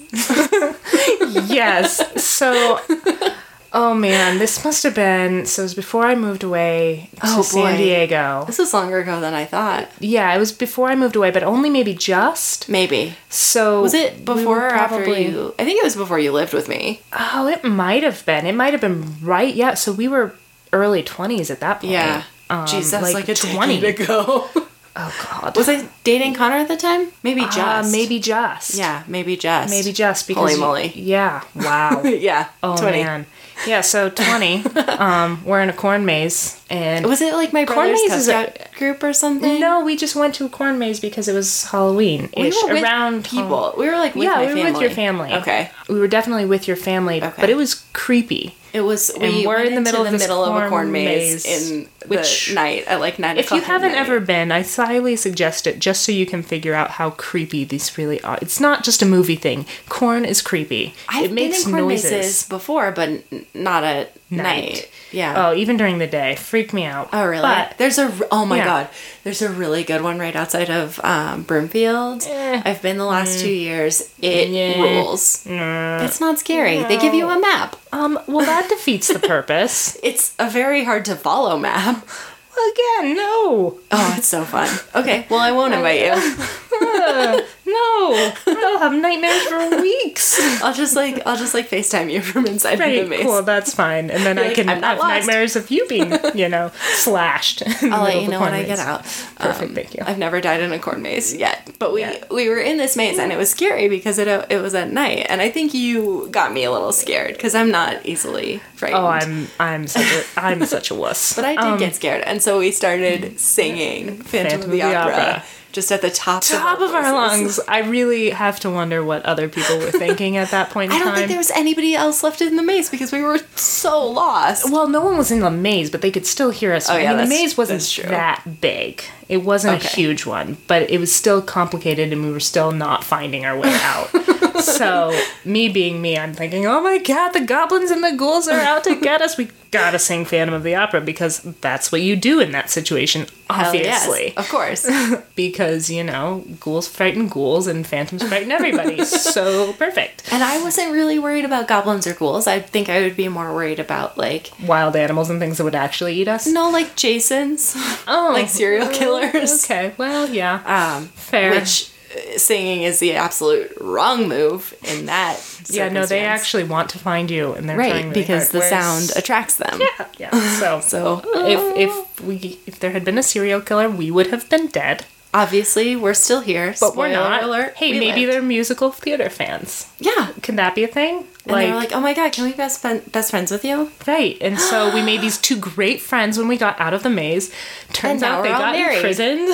Yes. So, oh man, this must have been, so it was before I moved away to San Diego. This is longer ago than I thought. Yeah, it was before I moved away, but only maybe just. Maybe. So was it before or after you? I think it was before you lived with me. Oh, it might have been. It might have been right. Yeah, so we were early 20s at that point. Yeah. Jeez, that's like a 20 decade ago. Oh God. Was I dating Connor at the time? Maybe just. Maybe just. Yeah, maybe just. Maybe just because. Holy moly. Yeah. Wow. Yeah. Oh 20. man. Yeah. So 20. We're in a corn maze, and was it like my brother's Cub Scout group or something? No, we just went to a corn maze because it was Halloween. We were with around people. We were like with my family. we were with your family. Okay. We were definitely with your family, but it was creepy. It was. We were in the middle of a corn maze in the night at like 9 o'clock. If you haven't ever been, I highly suggest it, just so you can figure out how creepy these really are. It's not just a movie thing. Corn is creepy. I've been in corn mazes before, but not at night. Yeah. Oh, even during the day, freak me out. Oh, really? But there's God, there's a really good one right outside of Broomfield. I've been the last 2 years. It rules. It's not scary. They give you a map. Well, that defeats the purpose. It's a very hard to follow map. Again, no. Oh, it's so fun. Okay, well, I won't invite you. No. I'll have nightmares for weeks. I'll just FaceTime you from inside Right, the maze. cool, that's fine. And then I can "I'm not have lost." nightmares of you being, slashed. I'll let you know when I get out. Perfect, thank you. I've never died in a corn maze yet, but we were in this maze and it was scary because it was at night, and I think you got me a little scared because I'm not easily frightened. Oh, I'm such a wuss. But I did get scared, and so we started singing Phantom of the Opera. Just at the top of our lungs. I really have to wonder what other people were thinking at that point in I don't time. think there was anybody else left in the maze because we were so lost. Well, no one was in the maze, but they could still hear us. Oh, yeah, the that's- maze wasn't that's true. that big. It wasn't a huge one, but it was still complicated, and we were still not finding our way out. So, me being me, I'm thinking, oh my god, the goblins and the ghouls are out to get us. We gotta sing Phantom of the Opera, because that's what you do in that situation, obviously. Yes, of course. Because, ghouls frighten ghouls, and phantoms frighten everybody. So, perfect. And I wasn't really worried about goblins or ghouls. I think I would be more worried about, like... Wild animals and things that would actually eat us? No, like Jasons. Oh. Like serial killers. Okay, well, yeah. Fair. Which singing is the absolute wrong move in that Yeah, no, they circumstance. actually want to find you, and they're trying Right, really because hard, the whereas- sound attracts them. Yeah. So, So if there had been a serial killer, we would have been dead. obviously we're still here. But we're Spoiler not. alert. Hey, we maybe lived. they're musical theater fans. Yeah. Can that be a thing? And they were like, oh my god, can we be best friends with you? Right, and so we made these two great friends when we got out of the maze. Turns And now out they we're all got married. imprisoned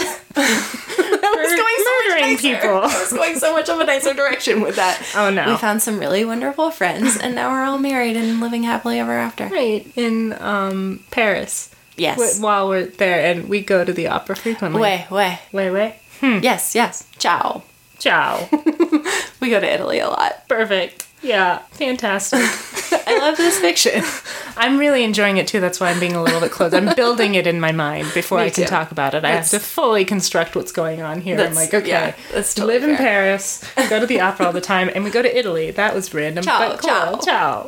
for murdering people. I was going so much of a nicer direction with that. Oh, no. We found some really wonderful friends, and now we're all married and living happily ever after. Right, in Paris. Yes. While we're there, and we go to the opera frequently. Wait. Wait. Yes. Ciao. Ciao. We go to Italy a lot. Perfect. Yeah, fantastic. I love this fiction. I'm really enjoying it too. That's why I'm being a little bit closed. I'm building it in my mind before Me I can too. talk about it. I have to fully construct what's going on here. I'm like, okay, yeah, that's totally live in fair. Paris, go to the opera all the time, and we go to Italy. That was random, Ciao, but cool. Ciao.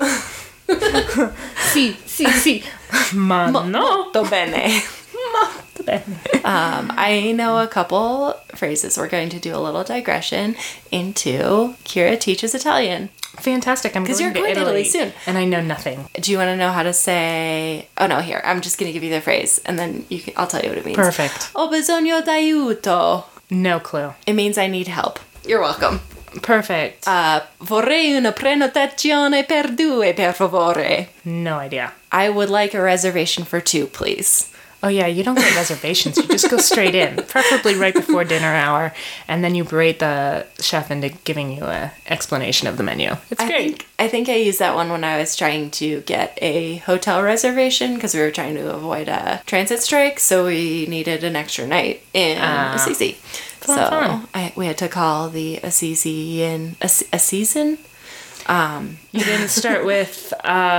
Si. Ma no. Molto bene. Bene. I know a couple phrases. We're going to do a little digression into Kira teaches Italian. Fantastic. I'm 'Cause going you're to going to Italy soon. And I know nothing. Do you want to know how to say... Oh, no, here. I'm just going to give you the phrase, and then I'll tell you what it means. Perfect. Ho bisogno d'aiuto. No clue. It means I need help. You're welcome. Perfect. Vorrei una prenotazione per due, per favore. No idea. I would like a reservation for two, please. Oh yeah, you don't get reservations. You just go straight in, preferably right before dinner hour, and then you berate the chef into giving you an explanation of the menu. It's great. I think I used that one when I was trying to get a hotel reservation because we were trying to avoid a transit strike, so we needed an extra night in Assisi. Fun. We had to call the Assisi in Assisi. You didn't start with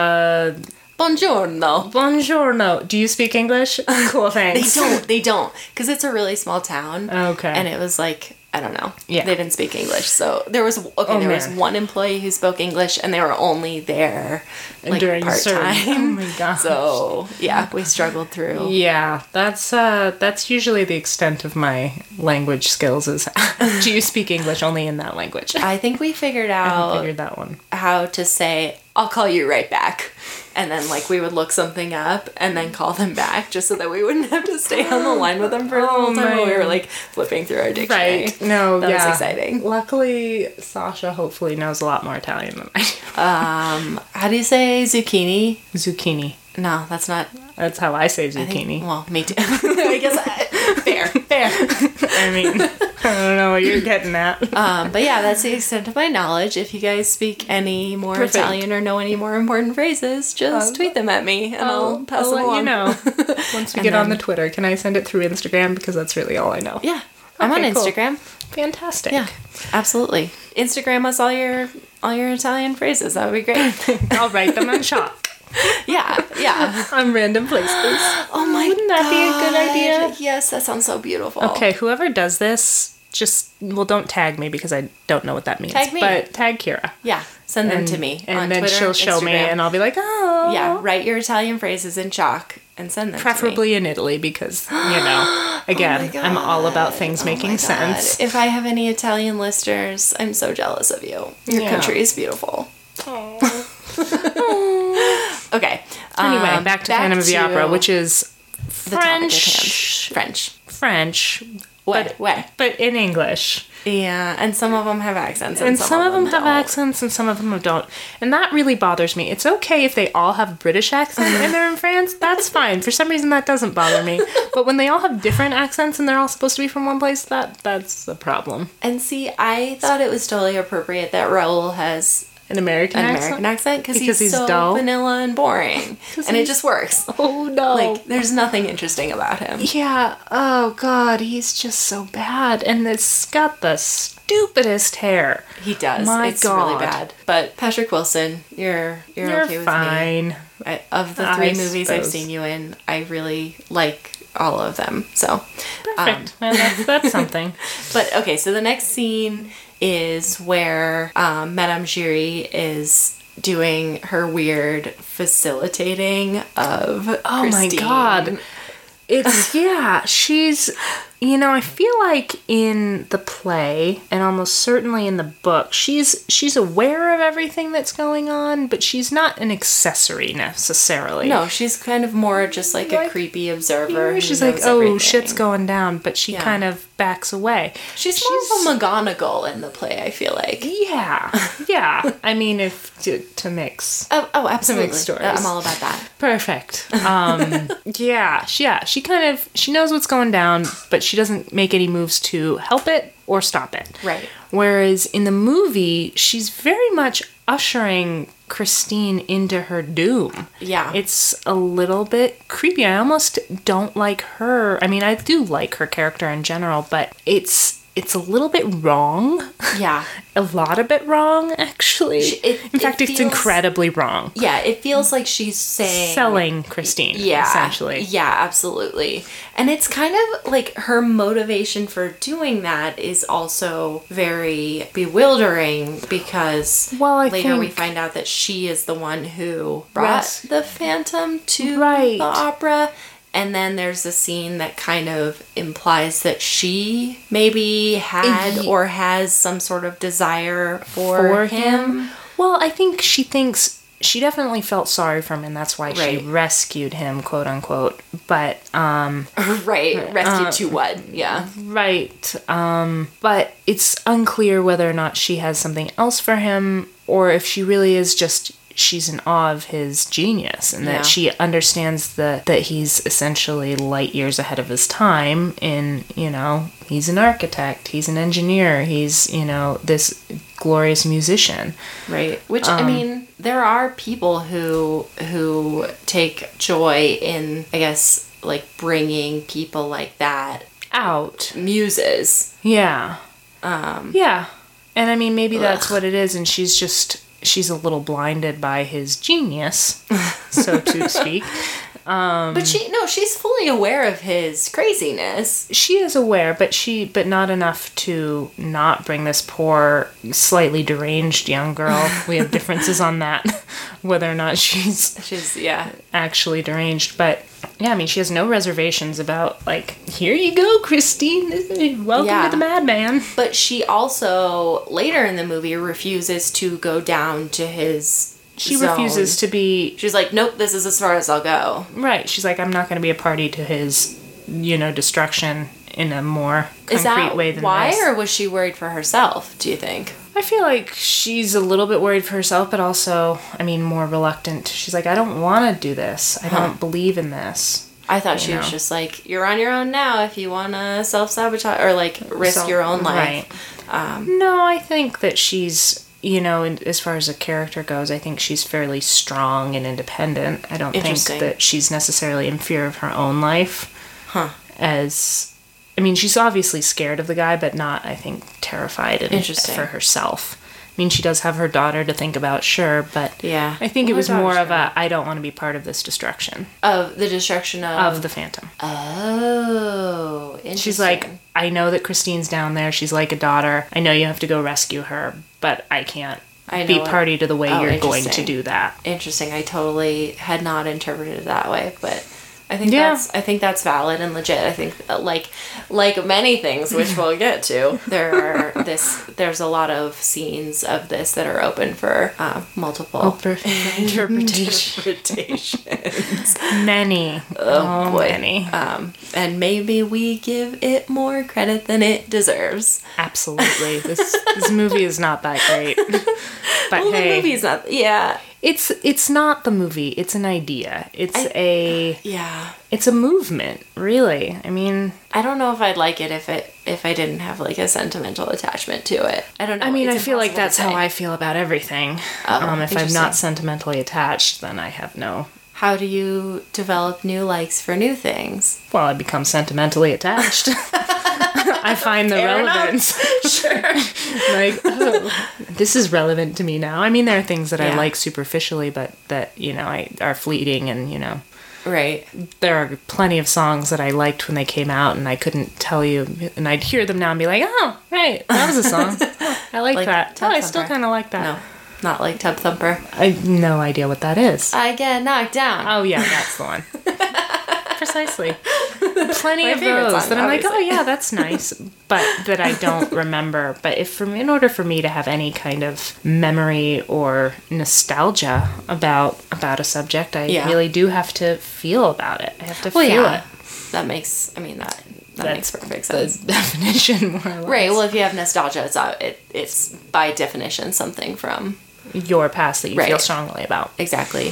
Buongiorno. buongiorno. Do you speak English? Cool, thanks. They don't, because it's a really small town. Okay. And it was like, I don't know. Yeah. They didn't speak English. So there was was man. one employee who spoke English, and they were only there like During part service. Oh time. my god. So yeah, we struggled through. Yeah, that's usually the extent of my language skills. Is do you speak English only in that language? I think we figured I out figured that one. how to say, I'll call you right back. And then, like, we would look something up and then call them back just so that we wouldn't have to stay on the line with them for a whole time while we were, man. like, flipping through our dictionary. Right. No, That was yeah. exciting. Luckily, Sasha hopefully knows a lot more Italian than I do. How do you say zucchini? Zucchini. No, that's not. That's how I say I think- zucchini. well, me too. I guess fair. I mean, I don't know what you're getting at. But yeah, that's the extent of my knowledge. If you guys speak any more Perfect. Italian or know any more important phrases, just tweet them at me and I'll pass them let along. you know once we And get on then- the Twitter. Can I send it through Instagram, because that's really all I know? Yeah, I'm on Okay, cool. Instagram. Fantastic. Yeah, absolutely. Instagram us all your Italian phrases. That would be great. I'll write them on chalk yeah. on random places. Oh my Wouldn't that be a good God. idea? Yes, that sounds so beautiful. Okay, whoever does this, don't tag me because I don't know what that means. Tag me. But tag Kira. Yeah, send them to me And on then Twitter, she'll show me Instagram. and I'll be like, oh. Yeah, write your Italian phrases in chalk and send them Preferably to in Italy because, again, I'm all about things making sense. If I have any Italian listeners, I'm so jealous of you. Your country is beautiful. Okay. Anyway, back to Phantom of the Opera, which is the topic at hand. French. What? But in English. Yeah, and some of them have accents. And some of them have accents and some of them don't. And that really bothers me. It's okay if they all have British accents and they're in France. That's fine. For some reason, that doesn't bother me. But when they all have different accents and they're all supposed to be from one place, that's the problem. And see, I thought it was totally appropriate that Raoul has An American accent because he's so dull. vanilla and boring. And it just works. Oh, no. Like, there's nothing interesting about him. Yeah. Oh, God. He's just so bad. And it's got the stupidest hair. He does. My it's God. really bad. But Patrick Wilson, you're okay with fine. me. Of the three movies I've seen you in, I really like all of them. So perfect. Well, that's something. But okay, so the next scene is where Madame Giry is doing her weird facilitating of Christine. My God. It's, she's, I feel like in the play, and almost certainly in the book, she's aware of everything that's going on, but she's not an accessory necessarily. No, she's kind of more just like a creepy observer. She's like, oh, shit's going down, but she kind of backs away. She's more of a McGonagall in the play, I feel like. Yeah. I mean, if to mix. Oh, absolutely. To mix stories. I'm all about that. Perfect. She knows what's going down, but she doesn't make any moves to help it or stop it. Right. Whereas in the movie, she's very much ushering Christine into her doom. Yeah. It's a little bit creepy. I almost don't like her. I mean, I do like her character in general, but it's a little bit wrong. Yeah. A lot of it wrong, actually. In fact, it's incredibly wrong. Yeah, it feels like she's selling Christine, essentially. Yeah, absolutely. And it's kind of like her motivation for doing that is also very bewildering because later we find out that she is the one who brought the Phantom to the opera. And then there's a scene that kind of implies that she maybe had or has some sort of desire for him. Well, I think she definitely felt sorry for him, and that's why she rescued him, quote unquote. But rescued to what? Yeah, right. But it's unclear whether or not she has something else for him, or if she really is just. She's in awe of his genius and that she understands that he's essentially light years ahead of his time in, he's an architect, he's an engineer, he's, this glorious musician. Right. Which, I mean, there are people who take joy in, I guess, like bringing people like that out. Muses. Yeah. Yeah. And I mean, maybe that's what it is. And she's a little blinded by his genius, so to speak. But she's fully aware of his craziness. She is aware, but not enough to not bring this poor, slightly deranged young girl. We have differences on that, whether or not she's actually deranged. But yeah, I mean, she has no reservations about, like, here you go, Christine. Welcome to the madman. But she also, later in the movie, refuses to go down to his zone. Refuses to be... She's like, nope, this is as far as I'll go. Right. She's like, I'm not going to be a party to his, destruction in a more concrete way than this. Or was she worried for herself, do you think? I feel like she's a little bit worried for herself, but also, I mean, more reluctant. She's like, I don't want to do this. I don't believe in this. I thought she was just like, you're on your own now if you want to self-sabotage or, like, risk your own life. Right. No, I think that she's, as far as a character goes, I think she's fairly strong and independent. I don't think that she's necessarily in fear of her own life. I mean, she's obviously scared of the guy, but not, I think, terrified for herself mean, she does have her daughter to think about, sure, but Yeah. I think it Well, was her more daughter's of a, I don't want to be part of this destruction Of the destruction of the Phantom. Oh, interesting. She's like, I know that Christine's down there. She's like a daughter. I know you have to go rescue her, but I can't be party to the way you're going to do that. Interesting. I totally had not interpreted it that way, but I think Yeah. I think that's valid and legit. I think like many things, which we'll get to, there's a lot of scenes of this that are open for multiple interpretations. Many. Oh boy. Many. And maybe we give it more credit than it deserves. Absolutely. This movie is not that great. But Well, hey, the movie's not. Yeah. it's not the movie. It's an idea. It's a movement, really. I mean, I don't know if I'd like it if I didn't have like a sentimental attachment to it. I don't know. I mean, It's I feel like impossible that's to how say. I feel about everything. Oh, If I'm interesting. not sentimentally attached, then I have no. How do you develop new likes for new things? Well, I become sentimentally attached. I find the Fair enough. relevance. Sure. Like, oh, this is relevant to me now. I mean, there are things that I Yeah. like superficially, but that, are fleeting, and, Right. there are plenty of songs that I liked when they came out, and I couldn't tell you, and I'd hear them now and be like, oh, right, that was a song. Oh, I like that. Tub I still Thumper. kind of like that. No, not like Tub Thumper. I have no idea what that is. I get knocked down. Oh, yeah, that's the one. Precisely. Plenty My of favorite those song, that I'm like, oh obviously. yeah, that's nice, but that I don't remember. But in order for me to have any kind of memory or nostalgia about a subject, I Yeah. really do have to feel about it. I have to feel it. That makes. I mean that makes perfect The sense. definition, more or less. Right. Well, if you have nostalgia, it's by definition something from Your past that you feel Right. strongly about. exactly.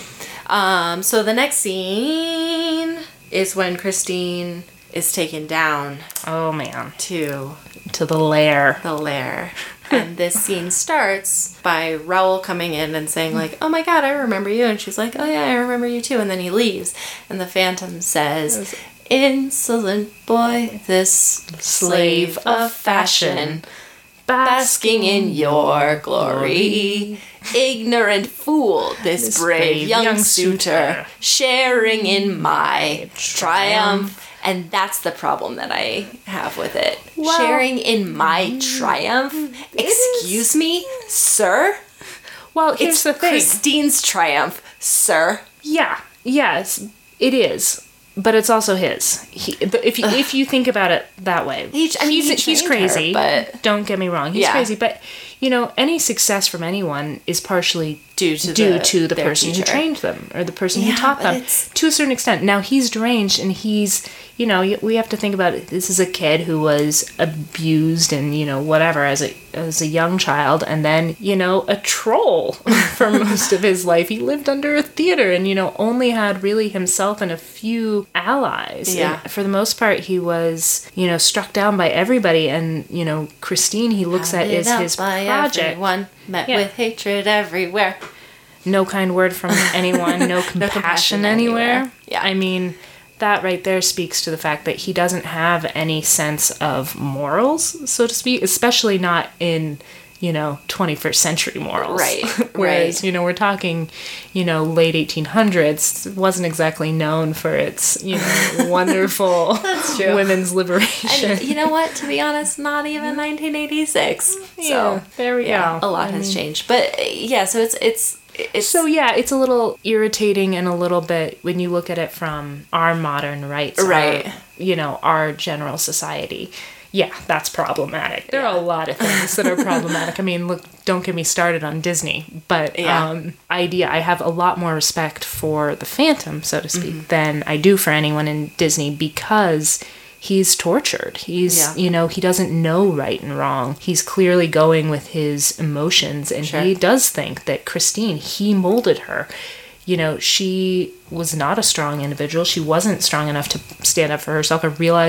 So the next scene is when Christine is taken down Oh man, to to the lair. the lair. And this scene starts by Raoul coming in and saying like, oh my god, I remember you. And she's like, oh yeah, I remember you too. And then he leaves. And the Phantom says, insolent boy, this slave of fashion, basking in your glory. Ignorant fool, this brave young suitor, sharing in my triumph. And that's the problem that I have with it. Well, sharing in my triumph? Excuse me, sir? Well, here's It's the thing. Christine's triumph, sir. Yeah, yes, it is, but it's also his. If you think about it that way, He he's trained crazy. her, but- don't get me wrong, he's Yeah. crazy. But any success from anyone is partially Due to the their person who teacher. trained them or the person Yeah, who taught but them it's- to a certain extent. Now he's deranged, and he's we have to think about it. This is a kid who was abused and whatever as a young child, and then a troll for most of his life. He lived under a theater and only had really himself and a few allies. Yeah. And for the most part, he was struck down by everybody, and Christine he looks at is his by project. everyone, met Yeah. with hatred everywhere. No kind word from anyone, no compassion anywhere. Yeah. I mean, that right there speaks to the fact that he doesn't have any sense of morals, so to speak, especially not in, 21st century morals. Right, Whereas, right. We're talking, late 1800s. It wasn't exactly known for its, wonderful That's true. women's liberation. And you know what? To be honest, not even 1986. Yeah, So there we yeah, go. a lot has changed. But yeah, so it's So yeah, it's a little irritating and a little bit when you look at it from our modern rights, Right. Our general society. Yeah, that's problematic. There are a lot of things that are problematic. I mean, look, don't get me started on Disney, but Yeah. I have a lot more respect for the Phantom, so to speak, than I do for anyone in Disney because he's tortured. He's, Yeah. he doesn't know right and wrong. He's clearly going with his emotions, and Sure. he does think that Christine, he molded her. She was not a strong individual. She wasn't strong enough to stand up for herself or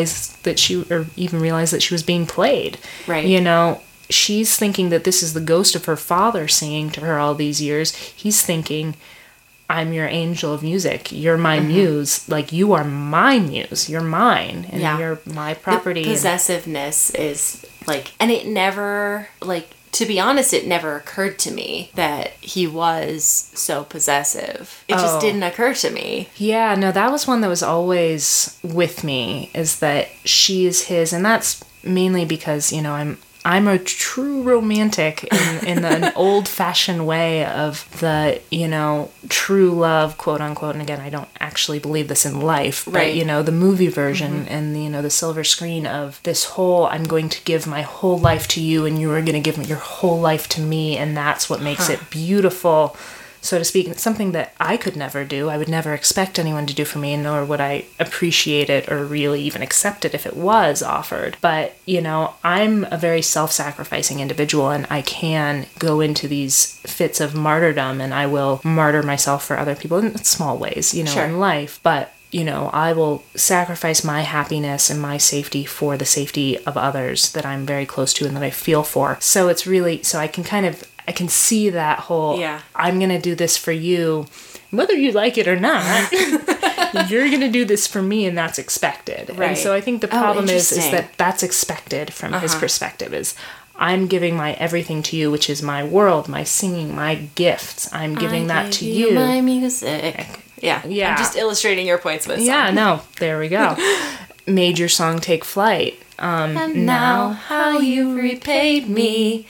even realize that she was being played. Right. She's thinking that this is the ghost of her father singing to her all these years. He's thinking, I'm your angel of music. You're my muse. Like, you are my muse. You're mine. And Yeah. you're my property. The possessiveness is like, and it never, like, to be honest, it never occurred to me that he was so possessive. It just didn't occur to me. Yeah, no, that was one that was always with me, is that she is his, and that's mainly because, you know, I'm a true romantic in an old-fashioned way of the, you know, true love, quote unquote. And again, I don't actually believe this in life, but, right. you know, the movie version and, you know, the silver screen of this whole, I'm going to give my whole life to you and you are going to give your whole life to me. And that's what makes it beautiful, so to speak. It's something that I could never do. I would never expect anyone to do for me, nor would I appreciate it or really even accept it if it was offered. But, you know, I'm a very self-sacrificing individual, and I can go into these fits of martyrdom, and I will martyr myself for other people in small ways, you know, Sure. in life. But, you know, I will sacrifice my happiness and my safety for the safety of others that I'm very close to and that I feel for. So it's really, so I can see that whole, I'm going to do this for you, whether you like it or not, you're going to do this for me, and that's expected. Right. And so I think the problem is interesting. that that's expected from his perspective, is I'm giving my everything to you, which is my world, my singing, my gifts. I'm giving that to you. My music. Yeah. I'm just illustrating your points with Yeah, no, there we go. Made your song take flight. And now how you repaid me,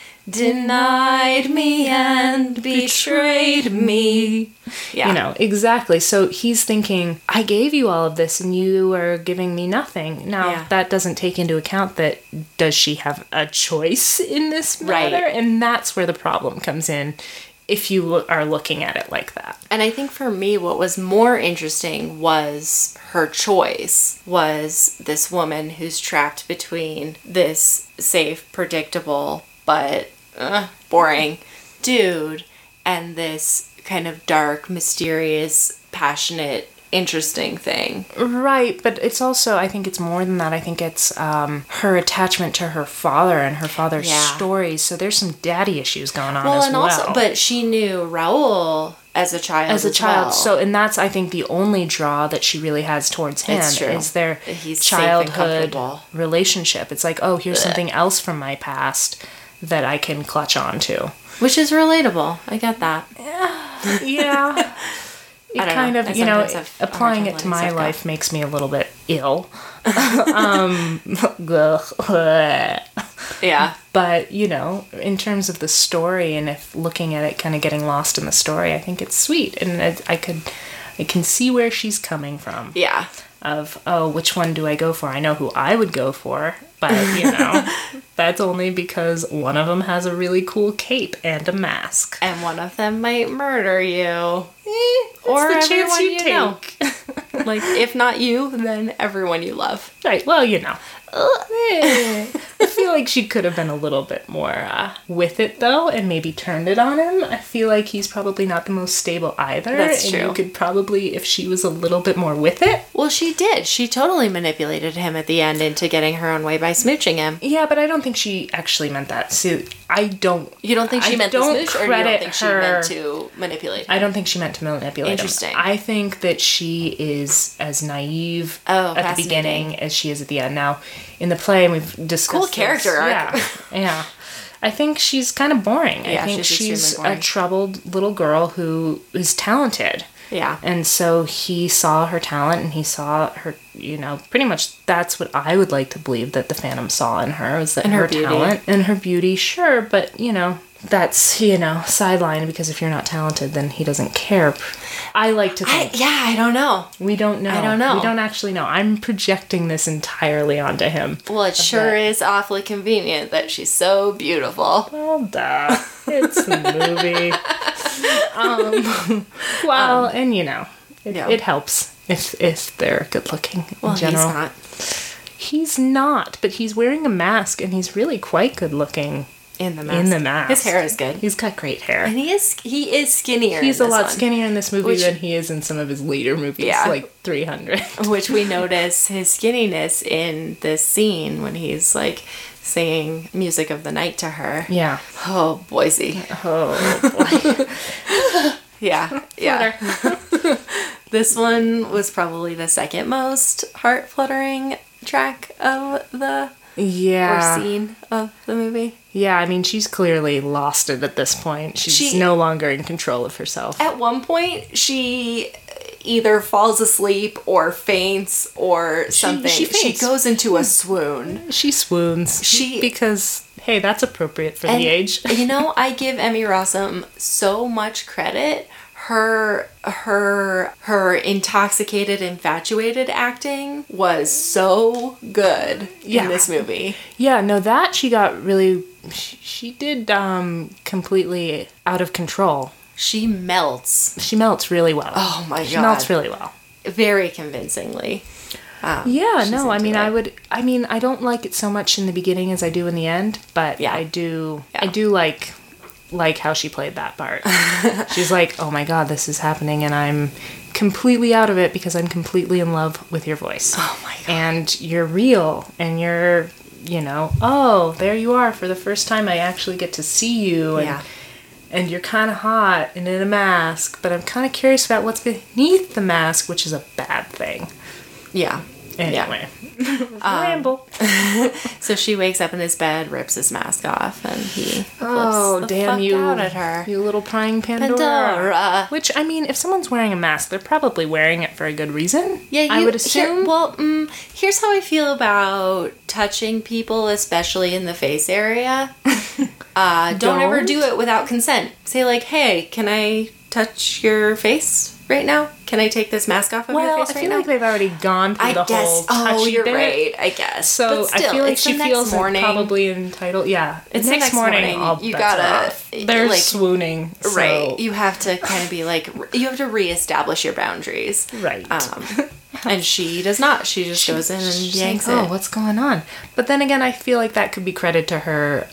denied me and betrayed me. Yeah. You know, exactly. So he's thinking, I gave you all of this and you are giving me nothing. Now, that doesn't take into account that, does she have a choice in this matter? Right. And that's where the problem comes in, if you are looking at it like that. And I think for me, what was more interesting was her choice, was this woman who's trapped between this safe, predictable, but boring dude and this kind of dark, mysterious, passionate, interesting thing. Right, but it's also, I think it's more than that. I think it's her attachment to her father and her father's stories. So there's some daddy issues going on as well. Also, but she knew Raul as a child. Well. So, and that's, I think, the only draw that she really has towards him is their childhood relationship. It's like, oh, here's something else from my past that I can clutch onto. Which is relatable. I get that. Yeah. It kind of, you know, applying it to my life makes me a little bit ill. Yeah. But, you know, in terms of the story, and if looking at it, kind of getting lost in the story, I think it's sweet. And I can see where she's coming from. Yeah. Of, oh, which one do I go for? I know who I would go for, but, you know, that's only because one of them has a really cool cape and a mask. And one of them might murder you. Or the chance you take. Know. Like, if not you, then everyone you love. Right, well, you know. I feel like she could have been a little bit more with it, though, and maybe turned it on him. I feel like he's probably not the most stable either. That's true. And you could probably, if she was a little bit more with it. Well, she did. She totally manipulated him at the end into getting her own way by smooching him. Yeah, but I don't think she actually meant that. So I don't... You don't think she meant to smooch, or you don't think she her, meant to manipulate him? I don't think she meant to manipulate Interesting. him. I think that she is as naive at the beginning as she is at the end. Now, in the play, and we've discussed cool character arc. Yeah. I think she's kind of boring. Yeah, I think she's boring. a troubled little girl who is talented. Yeah. And so he saw her talent, and he saw her, you know, pretty much that's what I would like to believe that the Phantom saw in her, was that her talent and her beauty, sure, but, you know, that's, you know, sidelined, because if you're not talented, then he doesn't care. I like to think. I don't know. We don't know. I don't know. We don't actually know. I'm projecting this entirely onto him. Well, it sure is awfully convenient that she's so beautiful. Well, duh. It's a movie. Well, and, you know, it helps if they're good looking in general. He's not. He's not, but he's wearing a mask, and he's really quite good looking. In the mask. His hair is good. He's got great hair. And he is skinnier. He's a lot skinnier in this movie than he is in some of his later movies, like 300. Which we notice his skinniness in this scene when he's like singing Music of the Night to her. Yeah. Oh, Boise. Oh, boy. Yeah. This one was probably the second most heart-fluttering track of the Yeah. or scene of the movie. Yeah, I mean, she's clearly lost it at this point. She's no longer in control of herself. At one point, she either falls asleep or faints or something. She She faints. goes into a swoon. She swoons. Because, hey, that's appropriate for the age. You know, I give Emmy Rossum so much credit. Her intoxicated, infatuated acting was so good in this movie. Yeah, no, that she got really... She did completely out of control. She melts. She melts really well. Oh my God. She melts really well. Very convincingly. Yeah, no, I mean, into it. I don't like it so much in the beginning as I do in the end, but Yeah. I do Yeah. like how she played that part. She's like, oh my God, this is happening, and I'm completely out of it because I'm completely in love with your voice. Oh my God. And you're real, and you're, oh, there you are for the first time I actually get to see you. And, Yeah. and you're kind of hot and in a mask, but I'm kind of curious about what's beneath the mask, which is a bad thing. Yeah. Anyway, ramble. So she wakes up in his bed, rips his mask off, and he Oh, flips the damn fuck you. out at her. You little prying Pandora. Pandora. Which, I mean, if someone's wearing a mask, they're probably wearing it for a good reason. Yeah, I would assume. Here's how I feel about touching people, especially in the face area. Don't ever Don't? do it without consent. Say like, hey, can I touch your face right now? Can I take this mask off of your Well, face I right feel now? like they've already gone through I the guess. whole Oh, touchy you're bit. right. I guess. So But still, I feel like it's she the next feels morning. probably entitled. Yeah, It's the next morning. all You bets gotta, are off. They're like- swooning. So. Right. You have to kind of be like, you have to reestablish your boundaries. Right. And she does not. She just goes in and She's yanks like, it. oh, what's going on? But then again, I feel like that could be credit to her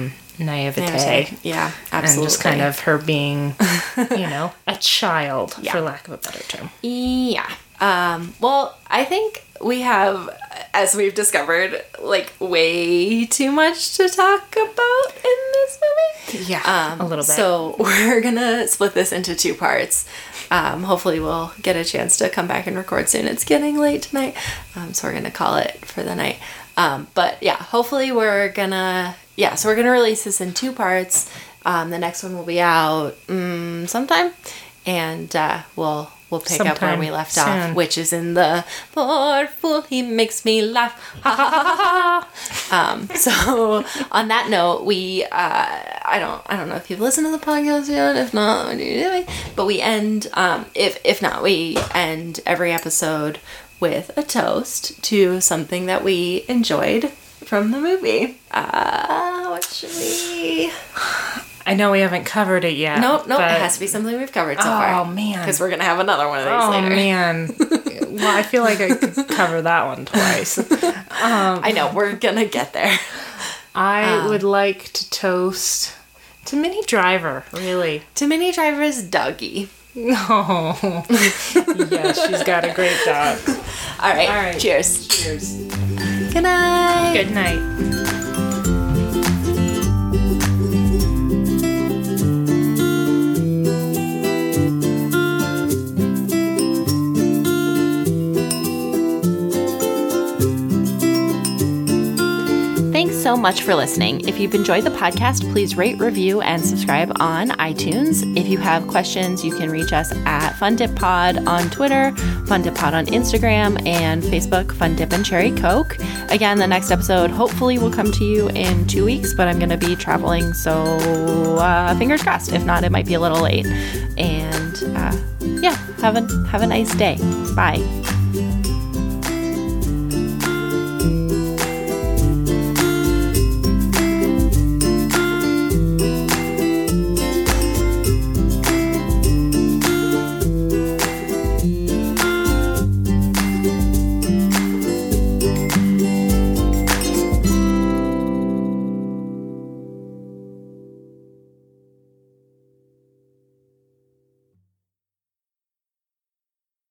naivete. Yeah, absolutely. And just kind of her being, a child, for lack of a better term. Yeah. Well, I think we have, as we've discovered, like way too much to talk about in this movie. Yeah, a little bit. So we're gonna split this into two parts. Hopefully we'll get a chance to come back and record soon. It's getting late tonight, so we're gonna call it for the night. But yeah, hopefully we're gonna release this in two parts. The next one will be out sometime, and we'll pick up where Sometime we left soon. off, which is in the Lord fool, he makes me laugh. Ha, ha, ha, ha, ha. So on that note, we I don't know if you've listened to the podcast yet. If not, what are you doing? But we end if not, we end every episode with a toast to something that we enjoyed from the movie. What should we? I know we haven't covered it yet. Nope, but- it has to be something we've covered so far. Oh, man. Because we're gonna have another one of these Oh, later. man. Well, I feel like I could cover that one twice. I know, we're gonna get there. I would like to toast to Minnie Driver, really. To Minnie Driver's Dougie. Oh. Yes, she's got a great dog. All right. All right. Cheers. Cheers. Good night. Good night. Thanks so much for listening. If you've enjoyed the podcast, please rate, review, and subscribe on iTunes. If you have questions, you can reach us at FunDipPod on Twitter, FunDipPod on Instagram, and Facebook, FunDip and Cherry Coke. Again, the next episode hopefully will come to you in 2 weeks, but I'm going to be traveling, so fingers crossed. If not, it might be a little late. And have a nice day. Bye.